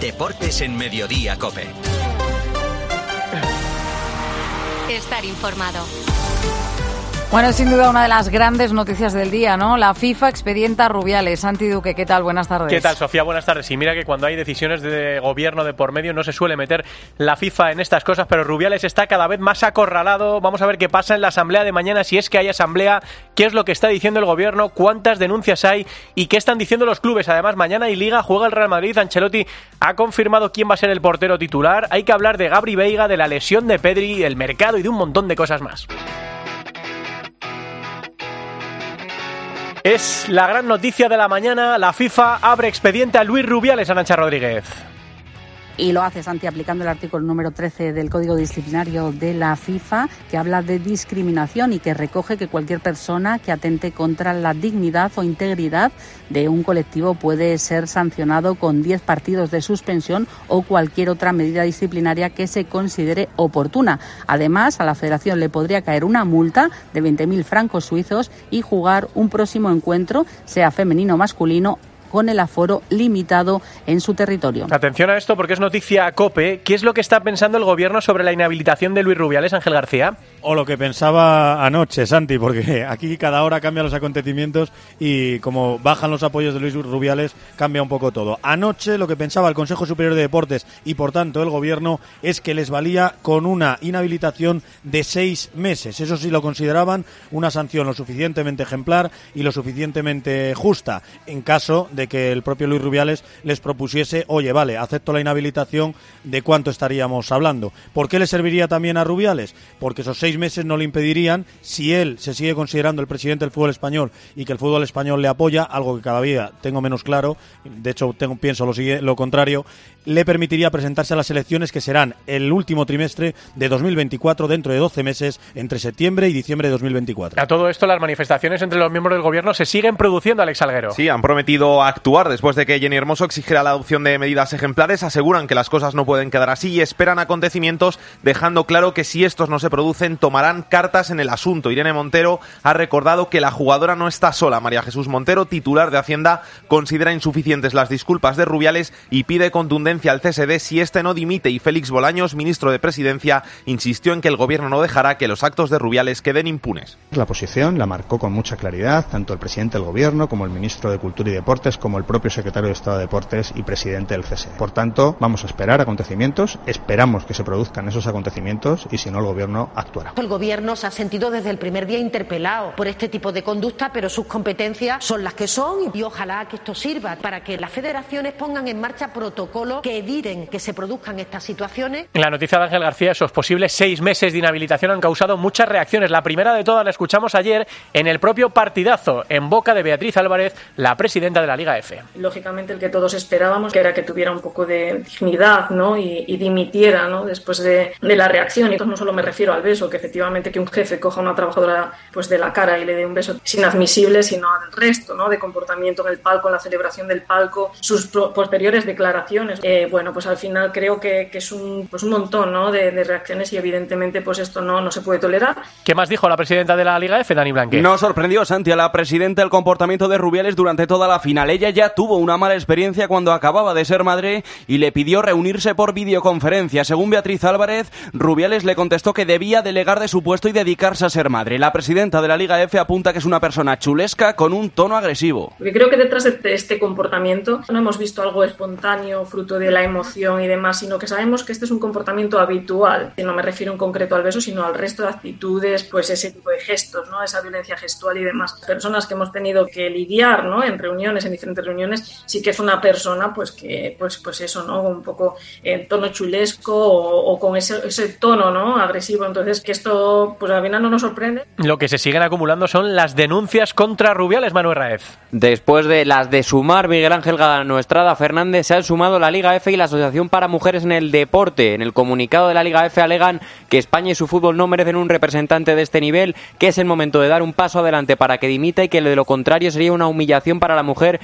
Deportes en Mediodía COPE. Estar informado. Bueno, sin duda una de las grandes noticias del día, ¿no? La FIFA expedienta a Rubiales. Santi Duque, ¿qué tal? Buenas tardes. ¿Qué tal, Sofía? Buenas tardes. Y mira que cuando hay decisiones de gobierno de por medio no se suele meter la FIFA en estas cosas, pero Rubiales está cada vez más acorralado. Vamos a ver qué pasa en la asamblea de mañana, si es que hay asamblea, qué es lo que está diciendo el gobierno, cuántas denuncias hay y qué están diciendo los clubes. Además, mañana hay Liga, juega el Real Madrid. Ancelotti ha confirmado quién va a ser el portero titular. Hay que hablar de Gabri Veiga, de la lesión de Pedri, el mercado y de un montón de cosas más. Es la gran noticia de la mañana. La FIFA abre expediente a Luis Rubiales, Arantxa Rodríguez. Y lo hace, Santi, aplicando el artículo número 13 del Código Disciplinario de la FIFA, que habla de discriminación y que recoge que cualquier persona que atente contra la dignidad o integridad de un colectivo puede ser sancionado con 10 partidos de suspensión o cualquier otra medida disciplinaria que se considere oportuna. Además, a la Federación le podría caer una multa de 20.000 francos suizos y jugar un próximo encuentro, sea femenino o masculino, con el aforo limitado en su territorio. Atención a esto porque es noticia COPE. ¿Qué es lo que está pensando el gobierno sobre la inhabilitación de Luis Rubiales, Ángel García? O lo que pensaba anoche, Santi, porque aquí cada hora cambian los acontecimientos y como bajan los apoyos de Luis Rubiales, cambia un poco todo. Anoche lo que pensaba el Consejo Superior de Deportes y por tanto el gobierno es que les valía con una inhabilitación de 6 meses. Eso sí lo consideraban una sanción lo suficientemente ejemplar y lo suficientemente justa en caso de que el propio Luis Rubiales les propusiese, oye, vale, acepto la inhabilitación, ¿de cuánto estaríamos hablando? ¿Por qué le serviría también a Rubiales? Porque esos 6 meses no le impedirían, si él se sigue considerando el presidente del fútbol español y que el fútbol español le apoya, algo que cada día tengo menos claro, de hecho pienso lo contrario, le permitiría presentarse a las elecciones que serán el último trimestre de 2024, dentro de 12 meses, entre septiembre y diciembre de 2024. A todo esto, las manifestaciones entre los miembros del gobierno se siguen produciendo, Alex Salguero. Sí, han prometido actuar después de que Jenny Hermoso exigiera la adopción de medidas ejemplares, aseguran que las cosas no pueden quedar así y esperan acontecimientos, dejando claro que si estos no se producen, tomarán cartas en el asunto. Irene Montero ha recordado que la jugadora no está sola. María Jesús Montero, titular de Hacienda, considera insuficientes las disculpas de Rubiales y pide contundencia al CSD si este no dimite, y Félix Bolaños, ministro de Presidencia, insistió en que el gobierno no dejará que los actos de Rubiales queden impunes. La posición la marcó con mucha claridad tanto el presidente del gobierno como el ministro de Cultura y Deportes, como el propio secretario de Estado de Deportes y presidente del CSD. Por tanto, vamos a esperar acontecimientos, esperamos que se produzcan esos acontecimientos y si no el gobierno actuará. El gobierno se ha sentido desde el primer día interpelado por este tipo de conducta, pero sus competencias son las que son y ojalá que esto sirva para que las federaciones pongan en marcha protocolos que eviten que se produzcan estas situaciones. En la noticia de Ángel García, esos posibles 6 meses de inhabilitación han causado muchas reacciones. La primera de todas la escuchamos ayer en el propio partidazo, en boca de Beatriz Álvarez, la presidenta de la Liga F. Lógicamente el que todos esperábamos, que era que tuviera un poco de dignidad, ¿no? y dimitiera, ¿no? Después de la reacción. Y entonces no solo me refiero al beso, que efectivamente que un jefe coja a una trabajadora pues de la cara y le dé un beso es inadmisible, sino al resto, ¿no? De comportamiento en el palco, en la celebración del palco, sus posteriores declaraciones. Bueno, pues al final creo que es un montón, ¿no? de reacciones y evidentemente pues esto no se puede tolerar. ¿Qué más dijo la presidenta de la Liga F, Dani Blanquet? No sorprendió, Santi, a la presidenta el comportamiento de Rubiales durante toda la final. Ella ya tuvo una mala experiencia cuando acababa de ser madre y le pidió reunirse por videoconferencia. Según Beatriz Álvarez, Rubiales le contestó que debía delegar de su puesto y dedicarse a ser madre. La presidenta de la Liga F apunta que es una persona chulesca con un tono agresivo. Porque creo que detrás de este comportamiento no hemos visto algo espontáneo, fruto de la emoción y demás, sino que sabemos que este es un comportamiento habitual. Y no me refiero en concreto al beso, sino al resto de actitudes, pues ese tipo de gestos, ¿no? Esa violencia gestual y demás. Personas que hemos tenido que lidiar, ¿no? En reuniones, en diferentes reuniones, sí que es una persona pues que pues eso, ¿no? Un poco en tono chulesco o con ese tono, ¿no? Agresivo. Entonces, que esto pues al final no nos sorprende. Lo que se siguen acumulando son las denuncias contra Rubiales, Manuel Raez. Después de las de sumar Miguel Ángel Gano Estrada Fernández, se han sumado la Liga F y la Asociación para Mujeres en el Deporte. En el comunicado de la Liga F alegan que España y su fútbol no merecen un representante de este nivel, que es el momento de dar un paso adelante para que dimita y que de lo contrario sería una humillación para la mujer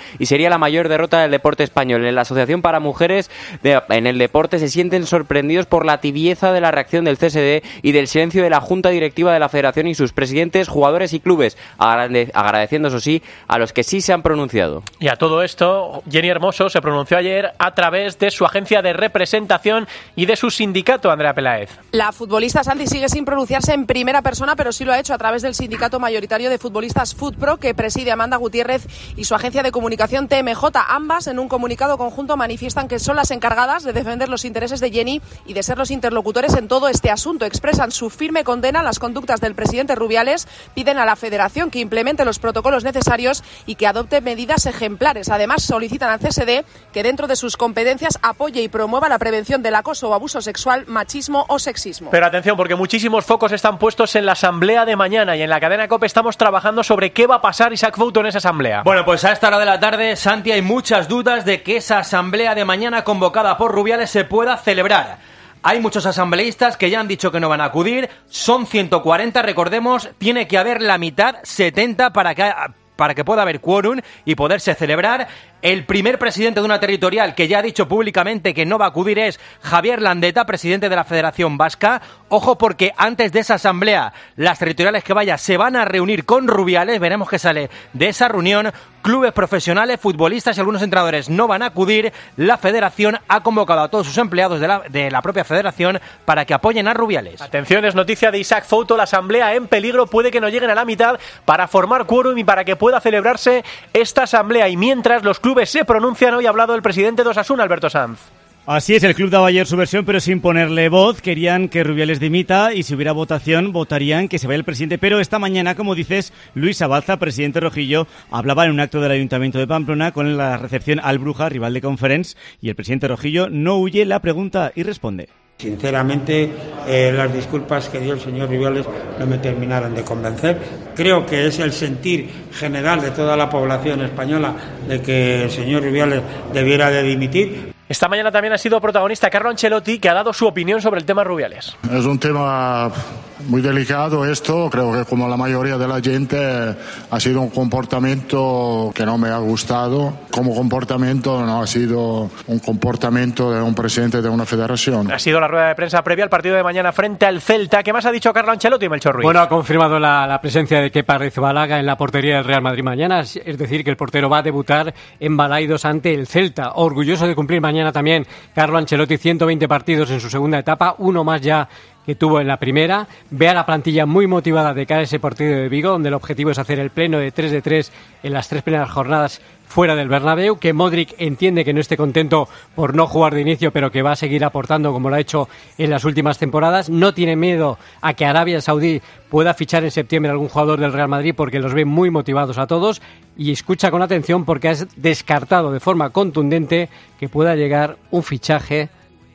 y sería la mayor derrota del deporte español. En la Asociación para Mujeres en el deporte se sienten sorprendidos por la tibieza de la reacción del CSD y del silencio de la Junta Directiva de la Federación y sus presidentes, jugadores y clubes, agradeciendo, eso sí, a los que sí se han pronunciado. Y a todo esto, Jenny Hermoso se pronunció ayer a través de su agencia de representación y de su sindicato, Andrea Peláez. La futbolista Santi sigue sin pronunciarse en primera persona, pero sí lo ha hecho a través del sindicato mayoritario de futbolistas FUTPRO, que preside Amanda Gutiérrez, y su agencia de comunicación TMJ. Ambas, en un comunicado conjunto, manifiestan que son las encargadas de defender los intereses de Jenny y de ser los interlocutores en todo este asunto. Expresan su firme condena a las conductas del presidente Rubiales, piden a la Federación que implemente los protocolos necesarios y que adopte medidas ejemplares. Además, solicitan al CSD que dentro de sus competencias apoye y promueva la prevención del acoso o abuso sexual, machismo o sexismo. Pero atención, porque muchísimos focos están puestos en la asamblea de mañana y en la cadena COPE estamos trabajando sobre qué va a pasar, Isaac Fouto, en esa asamblea. Bueno, pues a esta hora de la tarde, Santi, hay muchas dudas de que esa asamblea de mañana convocada por Rubiales se pueda celebrar. Hay muchos asambleístas que ya han dicho que no van a acudir, son 140, recordemos, tiene que haber la mitad, 70 para que pueda haber quórum y poderse celebrar. El primer presidente de una territorial que ya ha dicho públicamente que no va a acudir es Javier Landeta, presidente de la Federación Vasca. Ojo, porque antes de esa asamblea, las territoriales que vaya se van a reunir con Rubiales. Veremos qué sale de esa reunión. Clubes profesionales, futbolistas y algunos entrenadores no van a acudir. La Federación ha convocado a todos sus empleados de la propia Federación para que apoyen a Rubiales. Atención, es noticia de Isaac Fouto. La asamblea en peligro, puede que no lleguen a la mitad para formar quórum y para que pueda celebrarse esta asamblea. Y mientras los clubes se pronuncian, hoy ha hablado el presidente de Osasuna, Alberto Sanz. Así es, el club daba ayer su versión, pero sin ponerle voz. Querían que Rubiales dimita y si hubiera votación, votarían que se vaya el presidente. Pero esta mañana, como dices, Luis Abalza, presidente rojillo, hablaba en un acto del Ayuntamiento de Pamplona con la recepción al Bruja, rival de Conference, y el presidente rojillo no huye la pregunta y responde. Sinceramente, las disculpas que dio el señor Rubiales no me terminaron de convencer. Creo que es el sentir general de toda la población española de que el señor Rubiales debiera de dimitir. Esta mañana también ha sido protagonista Carlo Ancelotti, que ha dado su opinión sobre el tema Rubiales. Es un tema muy delicado esto. Creo que como la mayoría de la gente ha sido un comportamiento que no me ha gustado. Como comportamiento no ha sido un comportamiento de un presidente de una federación. Ha sido la rueda de prensa previa al partido de mañana frente al Celta. ¿Qué más ha dicho Carlo Ancelotti, Melchor Ruiz? Bueno, ha confirmado la presencia de Kepa Arrizabalaga en la portería del Real Madrid mañana. Es decir, que el portero va a debutar en Balaidos ante el Celta. Orgulloso de cumplir mañana también Carlo Ancelotti, 120 partidos en su segunda etapa, uno más ya que tuvo en la primera. Ve a la plantilla muy motivada de cara a ese partido de Vigo, donde el objetivo es hacer el pleno de 3 de 3 en las 3 primeras jornadas fuera del Bernabéu, que Modric entiende que no esté contento por no jugar de inicio, pero que va a seguir aportando como lo ha hecho en las últimas temporadas. No tiene miedo a que Arabia Saudí pueda fichar en septiembre a algún jugador del Real Madrid, porque los ve muy motivados a todos, y escucha con atención porque has descartado de forma contundente que pueda llegar un fichaje.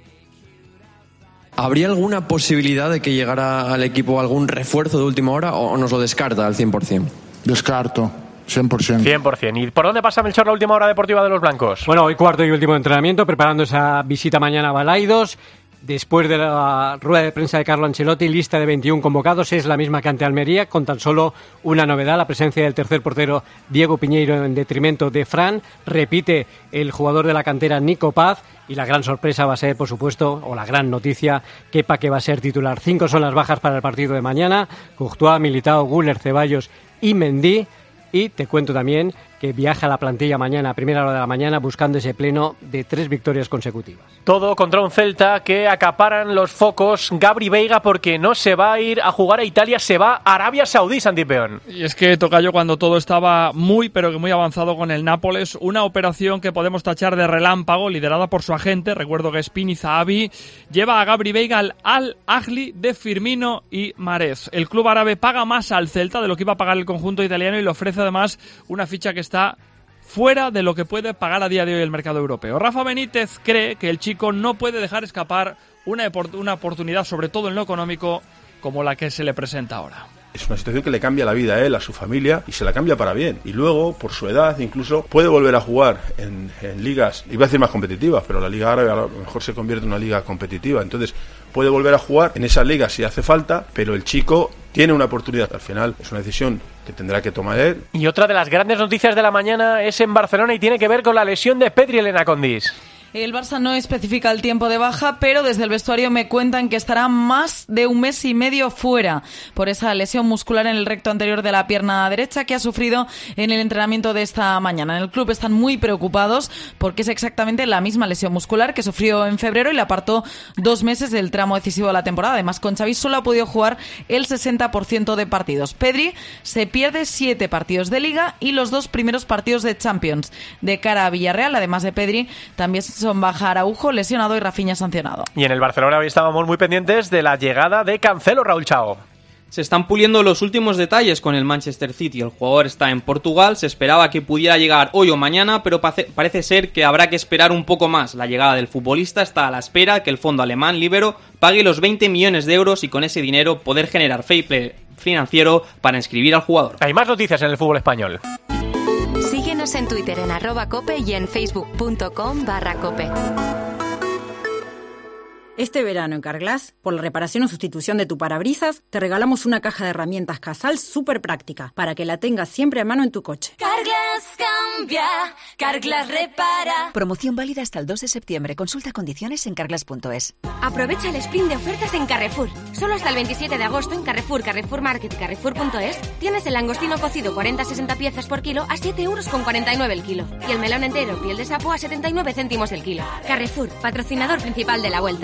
¿Habría alguna posibilidad de que llegara al equipo algún refuerzo de última hora o nos lo descarta al 100%? Descarto. 100%. 100%. ¿Y por dónde pasa, Melchor, la última hora deportiva de los blancos? Bueno, hoy cuarto y último entrenamiento, preparando esa visita mañana a Balaidos. Después de la rueda de prensa de Carlo Ancelotti, lista de 21 convocados, es la misma que ante Almería, con tan solo una novedad, la presencia del tercer portero Diego Piñeiro en detrimento de Fran. Repite el jugador de la cantera Nico Paz, y la gran sorpresa va a ser, por supuesto, o la gran noticia, Kepa, que va a ser titular. 5 son las bajas para el partido de mañana: Courtois, Militao, Güler, Ceballos y Mendy. Y te cuento también que viaja la plantilla mañana, a primera hora de la mañana, buscando ese pleno de 3 victorias consecutivas. Todo contra un Celta que acaparan los focos. Gabri Veiga, porque no se va a ir a jugar a Italia, se va a Arabia Saudí, Santi Peón. Y es que, tocayo, cuando todo estaba muy, pero que muy avanzado con el Nápoles, una operación que podemos tachar de relámpago, liderada por su agente, recuerdo que es Pini Zahavi, lleva a Gabri Veiga al Al-Ahly de Firmino y Mahrez. El club árabe paga más al Celta de lo que iba a pagar el conjunto italiano y le ofrece además una ficha que está fuera de lo que puede pagar a día de hoy el mercado europeo. Rafa Benítez cree que el chico no puede dejar escapar una oportunidad, sobre todo en lo económico, como la que se le presenta ahora. es una situación que le cambia la vida a él, a su familia, y se la cambia para bien. Y luego, por su edad, incluso puede volver a jugar en ligas, iba a decir más competitivas, pero la Liga Árabe a lo mejor se convierte en una liga competitiva. Entonces, puede volver a jugar en esa liga si hace falta, pero el chico tiene una oportunidad. Al final, es una decisión que tendrá que tomar él. Y otra de las grandes noticias de la mañana es en Barcelona y tiene que ver con la lesión de Pedri, Elena Condis. El Barça no especifica el tiempo de baja, pero desde el vestuario me cuentan que estará más de 1 mes y medio fuera por esa lesión muscular en el recto anterior de la pierna derecha que ha sufrido en el entrenamiento de esta mañana. En el club están muy preocupados porque es exactamente la misma lesión muscular que sufrió en febrero y le apartó 2 meses del tramo decisivo de la temporada. Además, con Xavi solo ha podido jugar el 60% de partidos. Pedri se pierde 7 partidos de Liga y los 2 primeros partidos de Champions. De cara a Villarreal, además de Pedri, también son baja Araujo, lesionado, y Rafinha sancionado. Y en el Barcelona hoy estábamos muy pendientes de la llegada de Cancelo, Raúl Chao. Se están puliendo los últimos detalles con el Manchester City. El jugador está en Portugal, se esperaba que pudiera llegar hoy o mañana, pero parece ser que habrá que esperar un poco más. La llegada del futbolista está a la espera que el fondo alemán Libero pague los 20 millones de euros y con ese dinero poder generar fair play financiero para inscribir al jugador. Hay más noticias en el fútbol español. Síguenos en Twitter en @cope y en facebook.com/cope. Este verano en Carglass, por la reparación o sustitución de tu parabrisas, te regalamos una caja de herramientas Casal súper práctica para que la tengas siempre a mano en tu coche. Carglass cambia, Carglass repara. Promoción válida hasta el 2 de septiembre. Consulta condiciones en carglass.es. Aprovecha el sprint de ofertas en Carrefour. Solo hasta el 27 de agosto en Carrefour, Carrefour Market y Carrefour.es tienes el langostino cocido 40-60 piezas por kilo a 7,49 € el kilo. Y el melón entero piel de sapo a 79 céntimos el kilo. Carrefour, patrocinador principal de la Vuelta.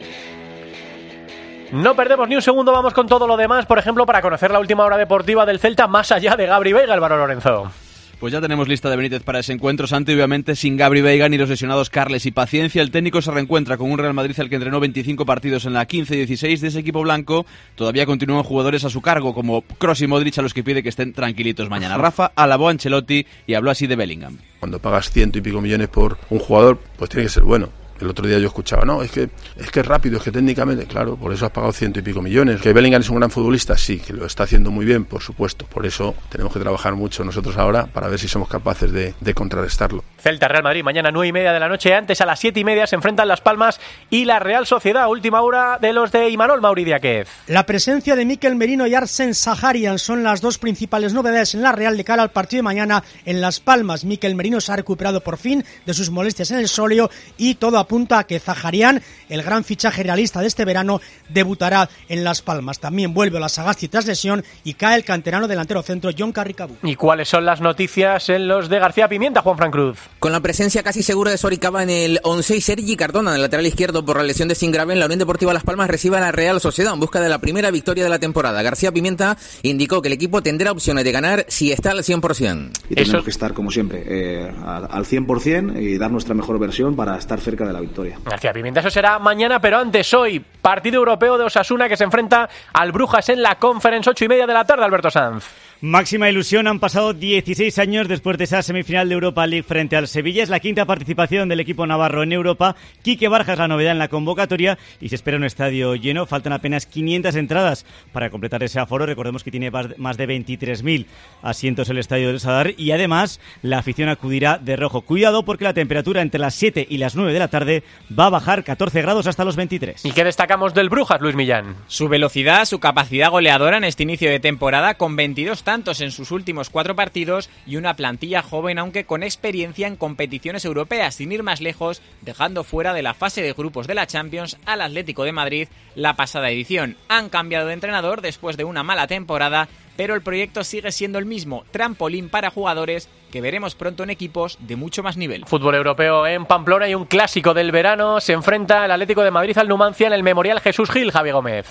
No perdemos ni un segundo, vamos con todo lo demás, por ejemplo, para conocer la última hora deportiva del Celta más allá de Gabri Veiga, Álvaro Lorenzo. Pues ya tenemos lista de Benítez para ese encuentro, Santi, obviamente sin Gabri Veiga ni los lesionados Carles y Paciencia. El técnico se reencuentra con un Real Madrid al que entrenó 25 partidos en la 15-16 de ese equipo blanco. Todavía continúan jugadores a su cargo, como Kroos y Modric, a los que pide que estén tranquilitos mañana. Rafa alabó a Ancelotti y habló así de Bellingham. Cuando pagas 100 y pico millones por un jugador, pues tiene que ser bueno. El otro día yo escuchaba, no, es que es rápido, es que técnicamente, claro, por eso has pagado 100 y pico millones. ¿Que Bellingham es un gran futbolista? Sí, que lo está haciendo muy bien, por supuesto. Por eso tenemos que trabajar mucho nosotros ahora para ver si somos capaces de contrarrestarlo. Celta Real Madrid, mañana 9:30 de la noche. Antes, a las 7:30 se enfrentan Las Palmas y la Real Sociedad. Última hora de los de Imanol Mauridiáquez. La presencia de Mikel Merino y Arsène Saharian son las dos principales novedades en la Real de cara al partido de mañana en Las Palmas. Mikel Merino se ha recuperado por fin de sus molestias en el sóleo y todo apunta a que Zaharian, el gran fichaje realista de este verano, debutará en Las Palmas. También vuelve a la Sagasti tras lesión y cae el canterano delantero centro John Carricabú. ¿Y cuáles son las noticias en los de García Pimienta, Juan Fran Cruz? Con la presencia casi segura de Soricaba en el 11 y Sergi Cardona, del lateral izquierdo por la lesión de Singraven, la Unión Deportiva Las Palmas recibe a la Real Sociedad en busca de la primera victoria de la temporada. García Pimienta indicó que el equipo tendrá opciones de ganar si está al 100%. Y tenemos que estar, como siempre, al 100% y dar nuestra mejor versión para estar cerca de la victoria. García Pimienta, eso será mañana, pero antes hoy, partido europeo de Osasuna que se enfrenta al Brujas en la Conference, 8:30 de la tarde, Alberto Sanz. Máxima ilusión, han pasado 16 años después de esa semifinal de Europa League frente al Sevilla. Es la quinta participación del equipo navarro en Europa. Quique Barja es la novedad en la convocatoria y se espera un estadio lleno. Faltan apenas 500 entradas para completar ese aforo. Recordemos que tiene más de 23.000 asientos el estadio del Sadar y además la afición acudirá de rojo. Cuidado porque la temperatura entre las 7 y las 9 de la tarde va a bajar 14 grados hasta los 23. ¿Y qué destacamos del Brujas, Luis Millán? Su velocidad, su capacidad goleadora en este inicio de temporada, con 22 tantos en sus últimos 4 partidos y una plantilla joven aunque con experiencia en competiciones europeas, sin ir más lejos, dejando fuera de la fase de grupos de la Champions al Atlético de Madrid la pasada edición. Han cambiado de entrenador después de una mala temporada, pero el proyecto sigue siendo el mismo, trampolín para jugadores que veremos pronto en equipos de mucho más nivel. Fútbol europeo en Pamplona y un clásico del verano. Se enfrenta el Atlético de Madrid al Numancia en el Memorial Jesús Gil, Javi Gómez.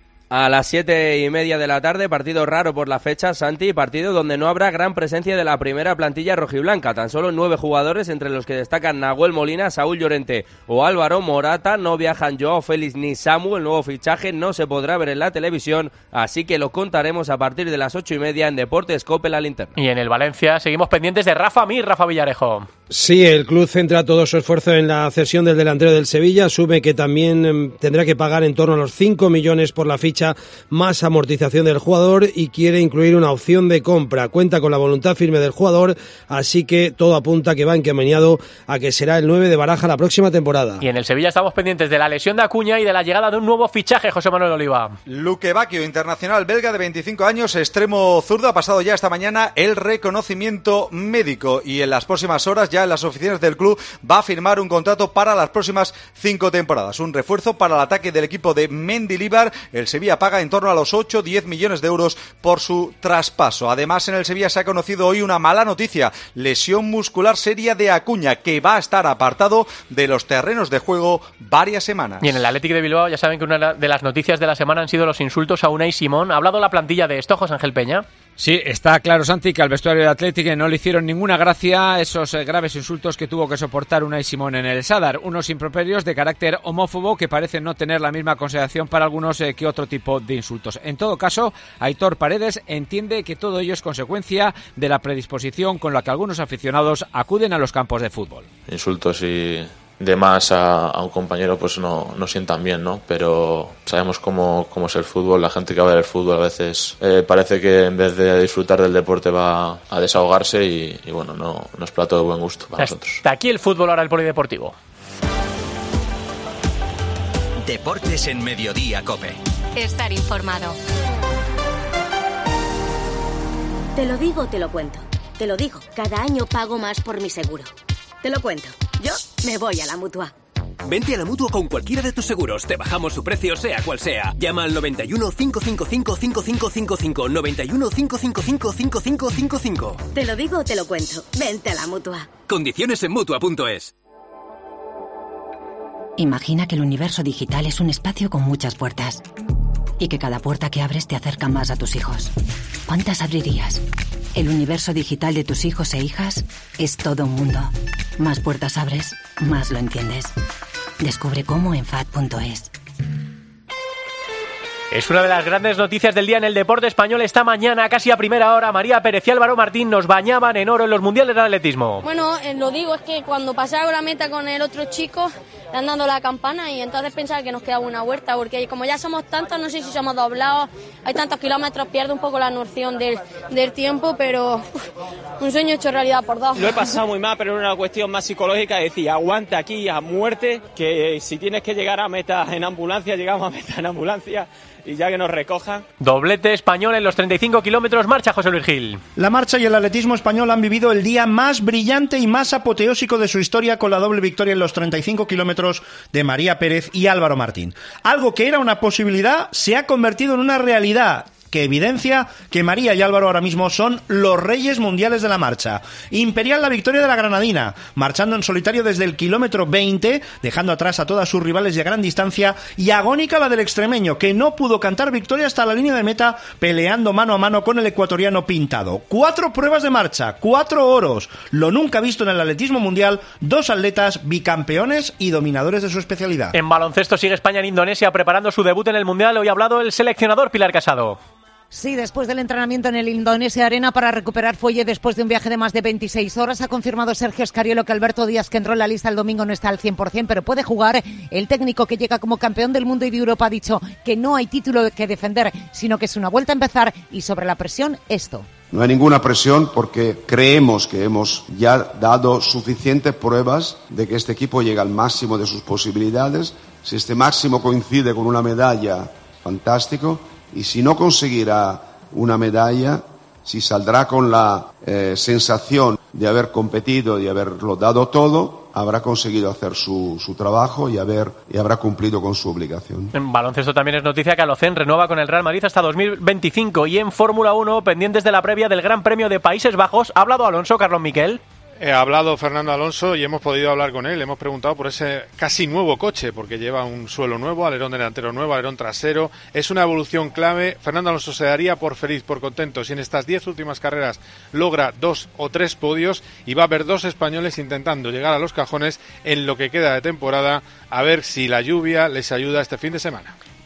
A las 7:30 de la tarde, partido raro por la fecha, Santi, partido donde no habrá gran presencia de la primera plantilla rojiblanca. Tan solo 9 jugadores, entre los que destacan Nahuel Molina, Saúl Llorente o Álvaro Morata. No viajan Joao Félix ni Samu, el nuevo fichaje no se podrá ver en la televisión, así que lo contaremos a partir de las 8:30 en Deportes COPE La Linterna. Y en el Valencia seguimos pendientes de Rafa Mir, Rafa Villarejo. Sí, el club centra todo su esfuerzo en la cesión del delantero del Sevilla, asume que también tendrá que pagar en torno a los 5 millones por la ficha más amortización del jugador y quiere incluir una opción de compra. Cuenta con la voluntad firme del jugador, así que todo apunta que va encaminado a que será el 9 de Baraja la próxima temporada. Y en el Sevilla estamos pendientes de la lesión de Acuña y de la llegada de un nuevo fichaje, José Manuel Oliva. Luque Bacchio, internacional belga de 25 años, extremo zurdo, ha pasado ya esta mañana el reconocimiento médico y en las próximas horas ya en las oficinas del club va a firmar un contrato para las próximas 5 temporadas. Un refuerzo para el ataque del equipo de Mendilibar. El Sevilla paga en torno a los 8-10 millones de euros por su traspaso. Además, en el Sevilla se ha conocido hoy una mala noticia. Lesión muscular seria de Acuña, que va a estar apartado de los terrenos de juego varias semanas. Y en el Athletic de Bilbao ya saben que una de las noticias de la semana han sido los insultos a Unai Simón. ¿Ha hablado la plantilla de esto, José Ángel Peña? Sí, está claro, Santi, que al vestuario del Athletic no le hicieron ninguna gracia esos graves insultos que tuvo que soportar Unai Simón en el Sadar, unos improperios de carácter homófobo que parecen no tener la misma consideración para algunos que otro tipo de insultos. En todo caso, Aitor Paredes entiende que todo ello es consecuencia de la predisposición con la que algunos aficionados acuden a los campos de fútbol. Insultos y de más a un compañero pues no sientan bien, ¿no? Pero sabemos cómo es el fútbol. La gente que va a ver el fútbol a veces parece que en vez de disfrutar del deporte va a desahogarse y bueno, no es plato de buen gusto para nosotros. Hasta aquí el fútbol, ahora el polideportivo. Deportes en Mediodía COPE. Estar informado. Te lo digo, te lo cuento. Te lo digo, cada año pago más por mi seguro. Te lo cuento. Yo me voy a la Mutua. Vente a la Mutua con cualquiera de tus seguros. Te bajamos su precio, sea cual sea. Llama al 91 555 5555. 91 555 5555. Te lo digo, te lo cuento. Vente a la Mutua. Condiciones en Mutua.es. Imagina que el universo digital es un espacio con muchas puertas y que cada puerta que abres te acerca más a tus hijos. ¿Cuántas abrirías? El universo digital de tus hijos e hijas es todo un mundo. Más puertas abres, más lo entiendes. Descubre cómo en FAD.es. Es una de las grandes noticias del día en el deporte español. Esta mañana, casi a primera hora, María Pérez y Álvaro Martín nos bañaban en oro en los mundiales de atletismo. Bueno, lo digo, es que cuando pasaba la meta con el otro chico, le han dado la campana y entonces pensaba que nos quedaba una vuelta, porque como ya somos tantos, no sé si somos doblados, hay tantos kilómetros, pierde un poco la noción del tiempo, pero un sueño hecho realidad por dos. Lo he pasado muy mal, pero era una cuestión más psicológica, es decir, aguanta aquí a muerte, que si tienes que llegar a meta en ambulancia, llegamos a meta en ambulancia. Y ya que nos recojan. Doblete español en los 35 kilómetros. Marcha José Luis Gil. La marcha y el atletismo español han vivido el día más brillante y más apoteósico de su historia con la doble victoria en los 35 kilómetros de María Pérez y Álvaro Martín. Algo que era una posibilidad se ha convertido en una realidad que evidencia que María y Álvaro ahora mismo son los reyes mundiales de la marcha. Imperial la victoria de la granadina, marchando en solitario desde el kilómetro 20, dejando atrás a todas sus rivales de gran distancia, y agónica la del extremeño, que no pudo cantar victoria hasta la línea de meta, peleando mano a mano con el ecuatoriano Pintado. 4 pruebas de marcha, 4 oros, lo nunca visto en el atletismo mundial, 2 atletas bicampeones y dominadores de su especialidad. En baloncesto sigue España en Indonesia preparando su debut en el mundial. Hoy ha hablado el seleccionador Pilar Casado. Sí, después del entrenamiento en el Indonesia Arena para recuperar fuelle después de un viaje de más de 26 horas, ha confirmado Sergio Escariolo que Alberto Díaz, que entró en la lista el domingo, no está al 100%, pero puede jugar. El técnico, que llega como campeón del mundo y de Europa, ha dicho que no hay título que defender, sino que es una vuelta a empezar. Y sobre la presión, esto. No hay ninguna presión porque creemos que hemos ya dado suficientes pruebas de que este equipo llega al máximo de sus posibilidades. Si este máximo coincide con una medalla, fantástico. Y si no conseguirá una medalla, si saldrá con la sensación de haber competido, de haberlo dado todo, habrá conseguido hacer su trabajo y habrá cumplido con su obligación. En baloncesto también es noticia que Alocen renueva con el Real Madrid hasta 2025. Y en Fórmula 1, pendientes de la previa del Gran Premio de Países Bajos, ¿ha hablado Alonso, Carlos Miquel? Ha hablado Fernando Alonso y hemos podido hablar con él. Le hemos preguntado por ese casi nuevo coche, porque lleva un suelo nuevo, alerón delantero nuevo, alerón trasero. Es una evolución clave. Fernando Alonso se daría por feliz, por contento, si en estas 10 últimas carreras logra 2 o 3 podios, y va a haber 2 españoles intentando llegar a los cajones en lo que queda de temporada, a ver si la lluvia les ayuda este fin de semana.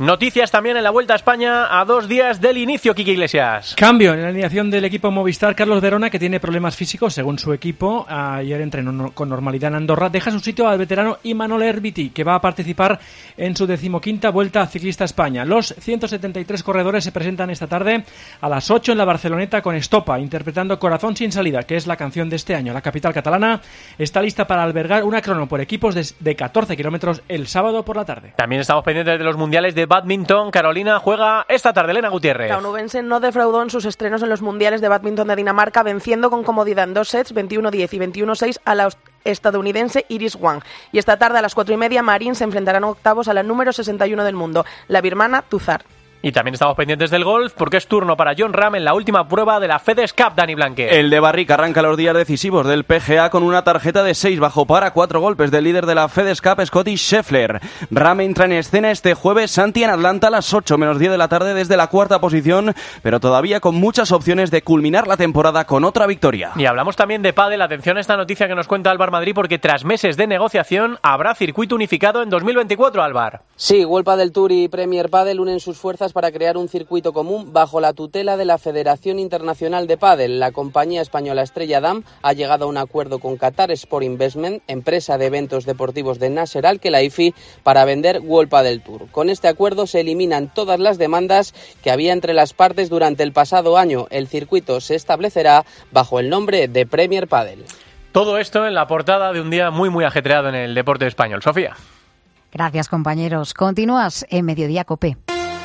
Noticias también en la Vuelta a España a 2 días del inicio, Quique Iglesias. Cambio en la alineación del equipo Movistar. Carlos Verona, que tiene problemas físicos según su equipo, ayer entrenó con normalidad en Andorra, deja su sitio al veterano Imanol Herbiti, que va a participar en su 15ª Vuelta Ciclista a España. Los 173 corredores se presentan esta tarde a las 8 en la Barceloneta con Estopa, interpretando Corazón sin salida, que es la canción de este año. La capital catalana está lista para albergar una crono por equipos de 14 kilómetros el sábado por la tarde. También estamos pendientes de los mundiales de badminton. Carolina juega esta tarde. Elena Gutiérrez. La onubense no defraudó en sus estrenos en los mundiales de badminton de Dinamarca, venciendo con comodidad en 2 sets, 21-10 y 21-6 a la estadounidense Iris Wang. Y esta tarde a las 4:30 Marín se enfrentarán en octavos a la número 61 del mundo, la birmana Tuzar. Y también estamos pendientes del golf, porque es turno para Jon Rahm en la última prueba de la FedEx Cup, Dani Blanque. El de Barrick arranca los días decisivos del PGA con una tarjeta de 6 bajo par a 4 golpes del líder de la FedEx Cup, Scotty Scheffler. Rahm entra en escena este jueves, Santi, en Atlanta a las 8:10 de la tarde desde la 4ª posición, pero todavía con muchas opciones de culminar la temporada con otra victoria. Y hablamos también de pádel. Atención a esta noticia que nos cuenta Álvar Madrid, porque tras meses de negociación habrá circuito unificado en 2024, Álvar. Sí, World Padel Tour y Premier Padel unen sus fuerzas para crear un circuito común bajo la tutela de la Federación Internacional de Pádel. La compañía española Estrella Damm ha llegado a un acuerdo con Qatar Sport Investment, empresa de eventos deportivos de Nasser Al-Khelaifi, para vender World Padel Tour. Con este acuerdo se eliminan todas las demandas que había entre las partes durante el pasado año. El circuito se establecerá bajo el nombre de Premier Padel. Todo esto en la portada de un día muy ajetreado en el deporte español. Sofía. Gracias, compañeros. Continúas en Mediodía COPE.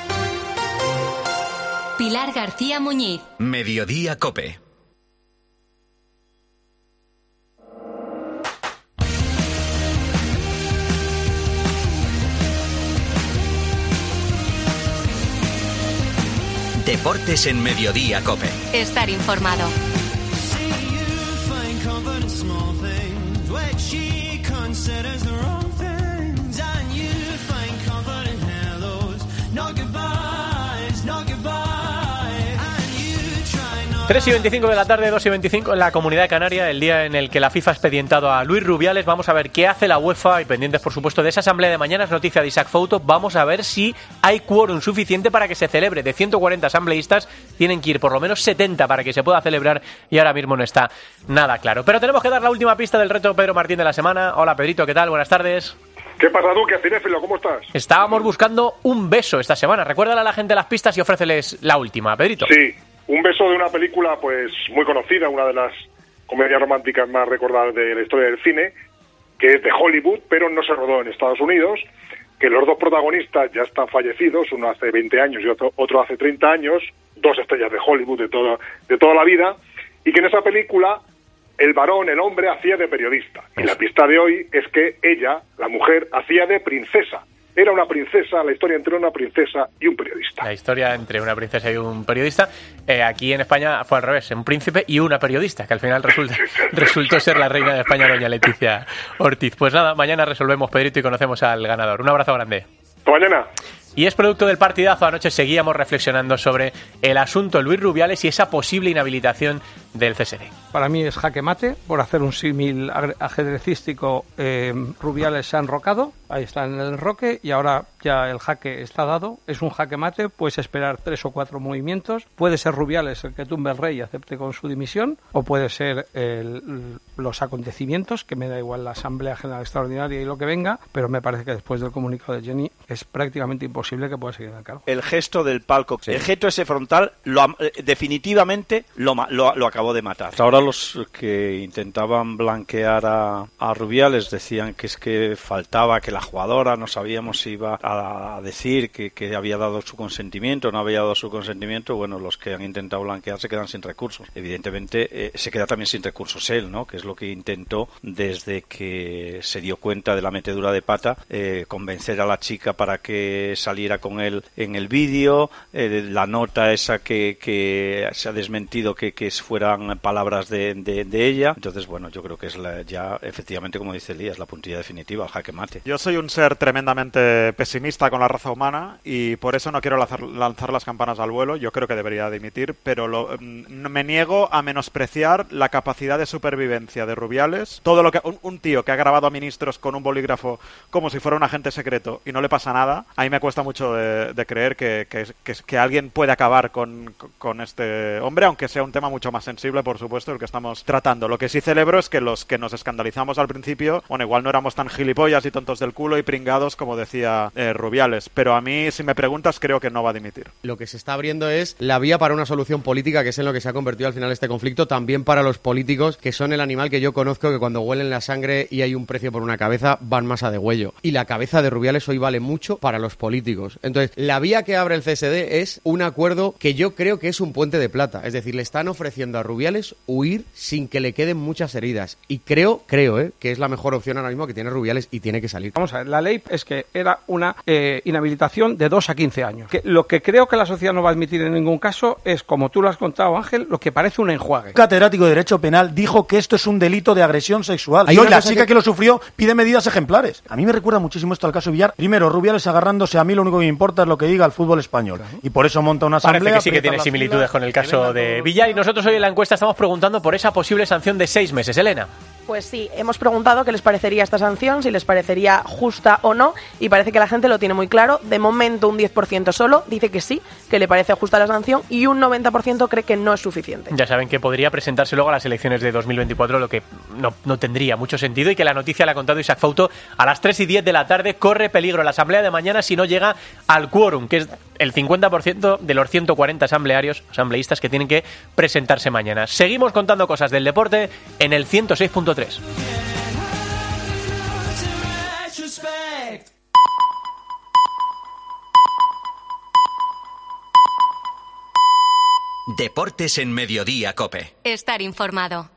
Pilar García Muñiz. Mediodía COPE. Deportes en Mediodía COPE. Estar informado. No 3:25 de la tarde, 2:25 en la Comunidad Canaria, el día en el que la FIFA ha expedientado a Luis Rubiales. Vamos a ver qué hace la UEFA y pendientes, por supuesto, de esa asamblea de mañana. Es noticia de Isaac Fouto. Vamos a ver si hay quórum suficiente para que se celebre. De 140 asambleístas tienen que ir por lo menos 70 para que se pueda celebrar y ahora mismo no está nada claro. Pero tenemos que dar la última pista del reto Pedro Martín de la semana. Hola, Pedrito, ¿qué tal? Buenas tardes. ¿Qué pasa, Duque? Cinéfilo, ¿cómo estás? Estábamos buscando un beso esta semana. Recuérdale a la gente las pistas y ofréceles la última, Pedrito. Sí. Un beso de una película pues muy conocida, una de las comedias románticas más recordadas de la historia del cine, que es de Hollywood, pero no se rodó en Estados Unidos, que los dos protagonistas ya están fallecidos, uno hace 20 años y otro hace 30 años, dos estrellas de Hollywood de toda la vida, y que en esa película el varón, el hombre, hacía de periodista. Y la pista de hoy es que ella, la mujer, hacía de princesa. Era una princesa, la historia entre una princesa y un periodista. La historia entre una princesa y un periodista. Aquí en España fue al revés, un príncipe y una periodista, que al final resultó ser la reina de España, doña Leticia Ortiz. Pues nada, mañana resolvemos, Pedrito, y conocemos al ganador. Un abrazo grande. Hasta mañana. Y es producto del partidazo. Anoche seguíamos reflexionando sobre el asunto Luis Rubiales y esa posible inhabilitación del CSD. Para mí es jaque mate, por hacer un símil ajedrecístico. Rubiales se ha enrocado, ahí está en el enroque, y ahora ya el jaque está dado. Es un jaque mate, puedes esperar 3 o 4 movimientos. Puede ser Rubiales el que tumbe el rey y acepte con su dimisión, o puede ser los acontecimientos, que me da igual la Asamblea General Extraordinaria y lo que venga, pero me parece que después del comunicado de Jenny es prácticamente imposible que pueda seguir en el cargo. El gesto del palco, sí. El gesto ese frontal definitivamente lo acabó de matar. Hasta ahora los que intentaban blanquear a Rubiales decían que es que faltaba, que la jugadora no sabíamos si iba a decir que había dado su consentimiento, no había dado su consentimiento. Bueno, los que han intentado blanquear se quedan sin recursos. Evidentemente se queda también sin recursos él, ¿no? Que es lo que intentó desde que se dio cuenta de la metedura de pata, convencer a la chica para que saliera con él en el vídeo, la nota esa que se ha desmentido que fuera oigan palabras de ella. Entonces, bueno, yo creo que es ya, efectivamente, como dice Elías, la puntilla definitiva, el jaque mate. Yo soy un ser tremendamente pesimista con la raza humana y por eso no quiero lanzar las campanas al vuelo. Yo creo que debería dimitir, pero me niego a menospreciar la capacidad de supervivencia de Rubiales. Todo lo que un tío que ha grabado a ministros con un bolígrafo como si fuera un agente secreto y no le pasa nada, a mí me cuesta mucho de creer que alguien puede acabar con este hombre, aunque sea un tema mucho más sensible, por supuesto, el que estamos tratando. Lo que sí celebro es que los que nos escandalizamos al principio, bueno, igual no éramos tan gilipollas y tontos del culo y pringados como decía Rubiales, pero a mí, si me preguntas, creo que no va a dimitir. Lo que se está abriendo es la vía para una solución política, que es en lo que se ha convertido al final este conflicto, también para los políticos, que son el animal que yo conozco, que cuando huelen la sangre y hay un precio por una cabeza, van más a degüello. Y la cabeza de Rubiales hoy vale mucho para los políticos. Entonces, la vía que abre el CSD es un acuerdo que yo creo que es un puente de plata. Es decir, le están ofreciendo a Rubiales huir sin que le queden muchas heridas. Y creo que es la mejor opción ahora mismo que tiene Rubiales y tiene que salir. Vamos a ver, la ley es que era una inhabilitación de 2 a 15 años. Lo que creo que la sociedad no va a admitir en ningún caso es, como tú lo has contado, Ángel, lo que parece un enjuague. Un catedrático de Derecho Penal dijo que esto es un delito de agresión sexual. Y hoy la chica que lo sufrió pide medidas ejemplares. A mí me recuerda muchísimo esto al caso Villar. Primero, Rubiales agarrándose, a mí lo único que me importa es lo que diga el fútbol español. Claro. Y por eso monta una asamblea. Parece que sí que tiene similitudes con el caso de Villar. Y nosotros hoy en la encuesta estamos preguntando por esa posible sanción de 6 meses. Elena. Pues sí, hemos preguntado qué les parecería esta sanción, si les parecería justa o no, y parece que la gente lo tiene muy claro. De momento un 10% solo dice que sí, que le parece justa la sanción, y un 90% cree que no es suficiente. Ya saben que podría presentarse luego a las elecciones de 2024, lo que no tendría mucho sentido, y que la noticia la ha contado Isaac Fauto a las 3:10 de la tarde. Corre peligro la asamblea de mañana si no llega al quórum, que es el 50% de los 140 asambleístas que tienen que presentarse mañana. Seguimos contando cosas del deporte en el 106.3. Deportes en Mediodía COPE. Estar informado.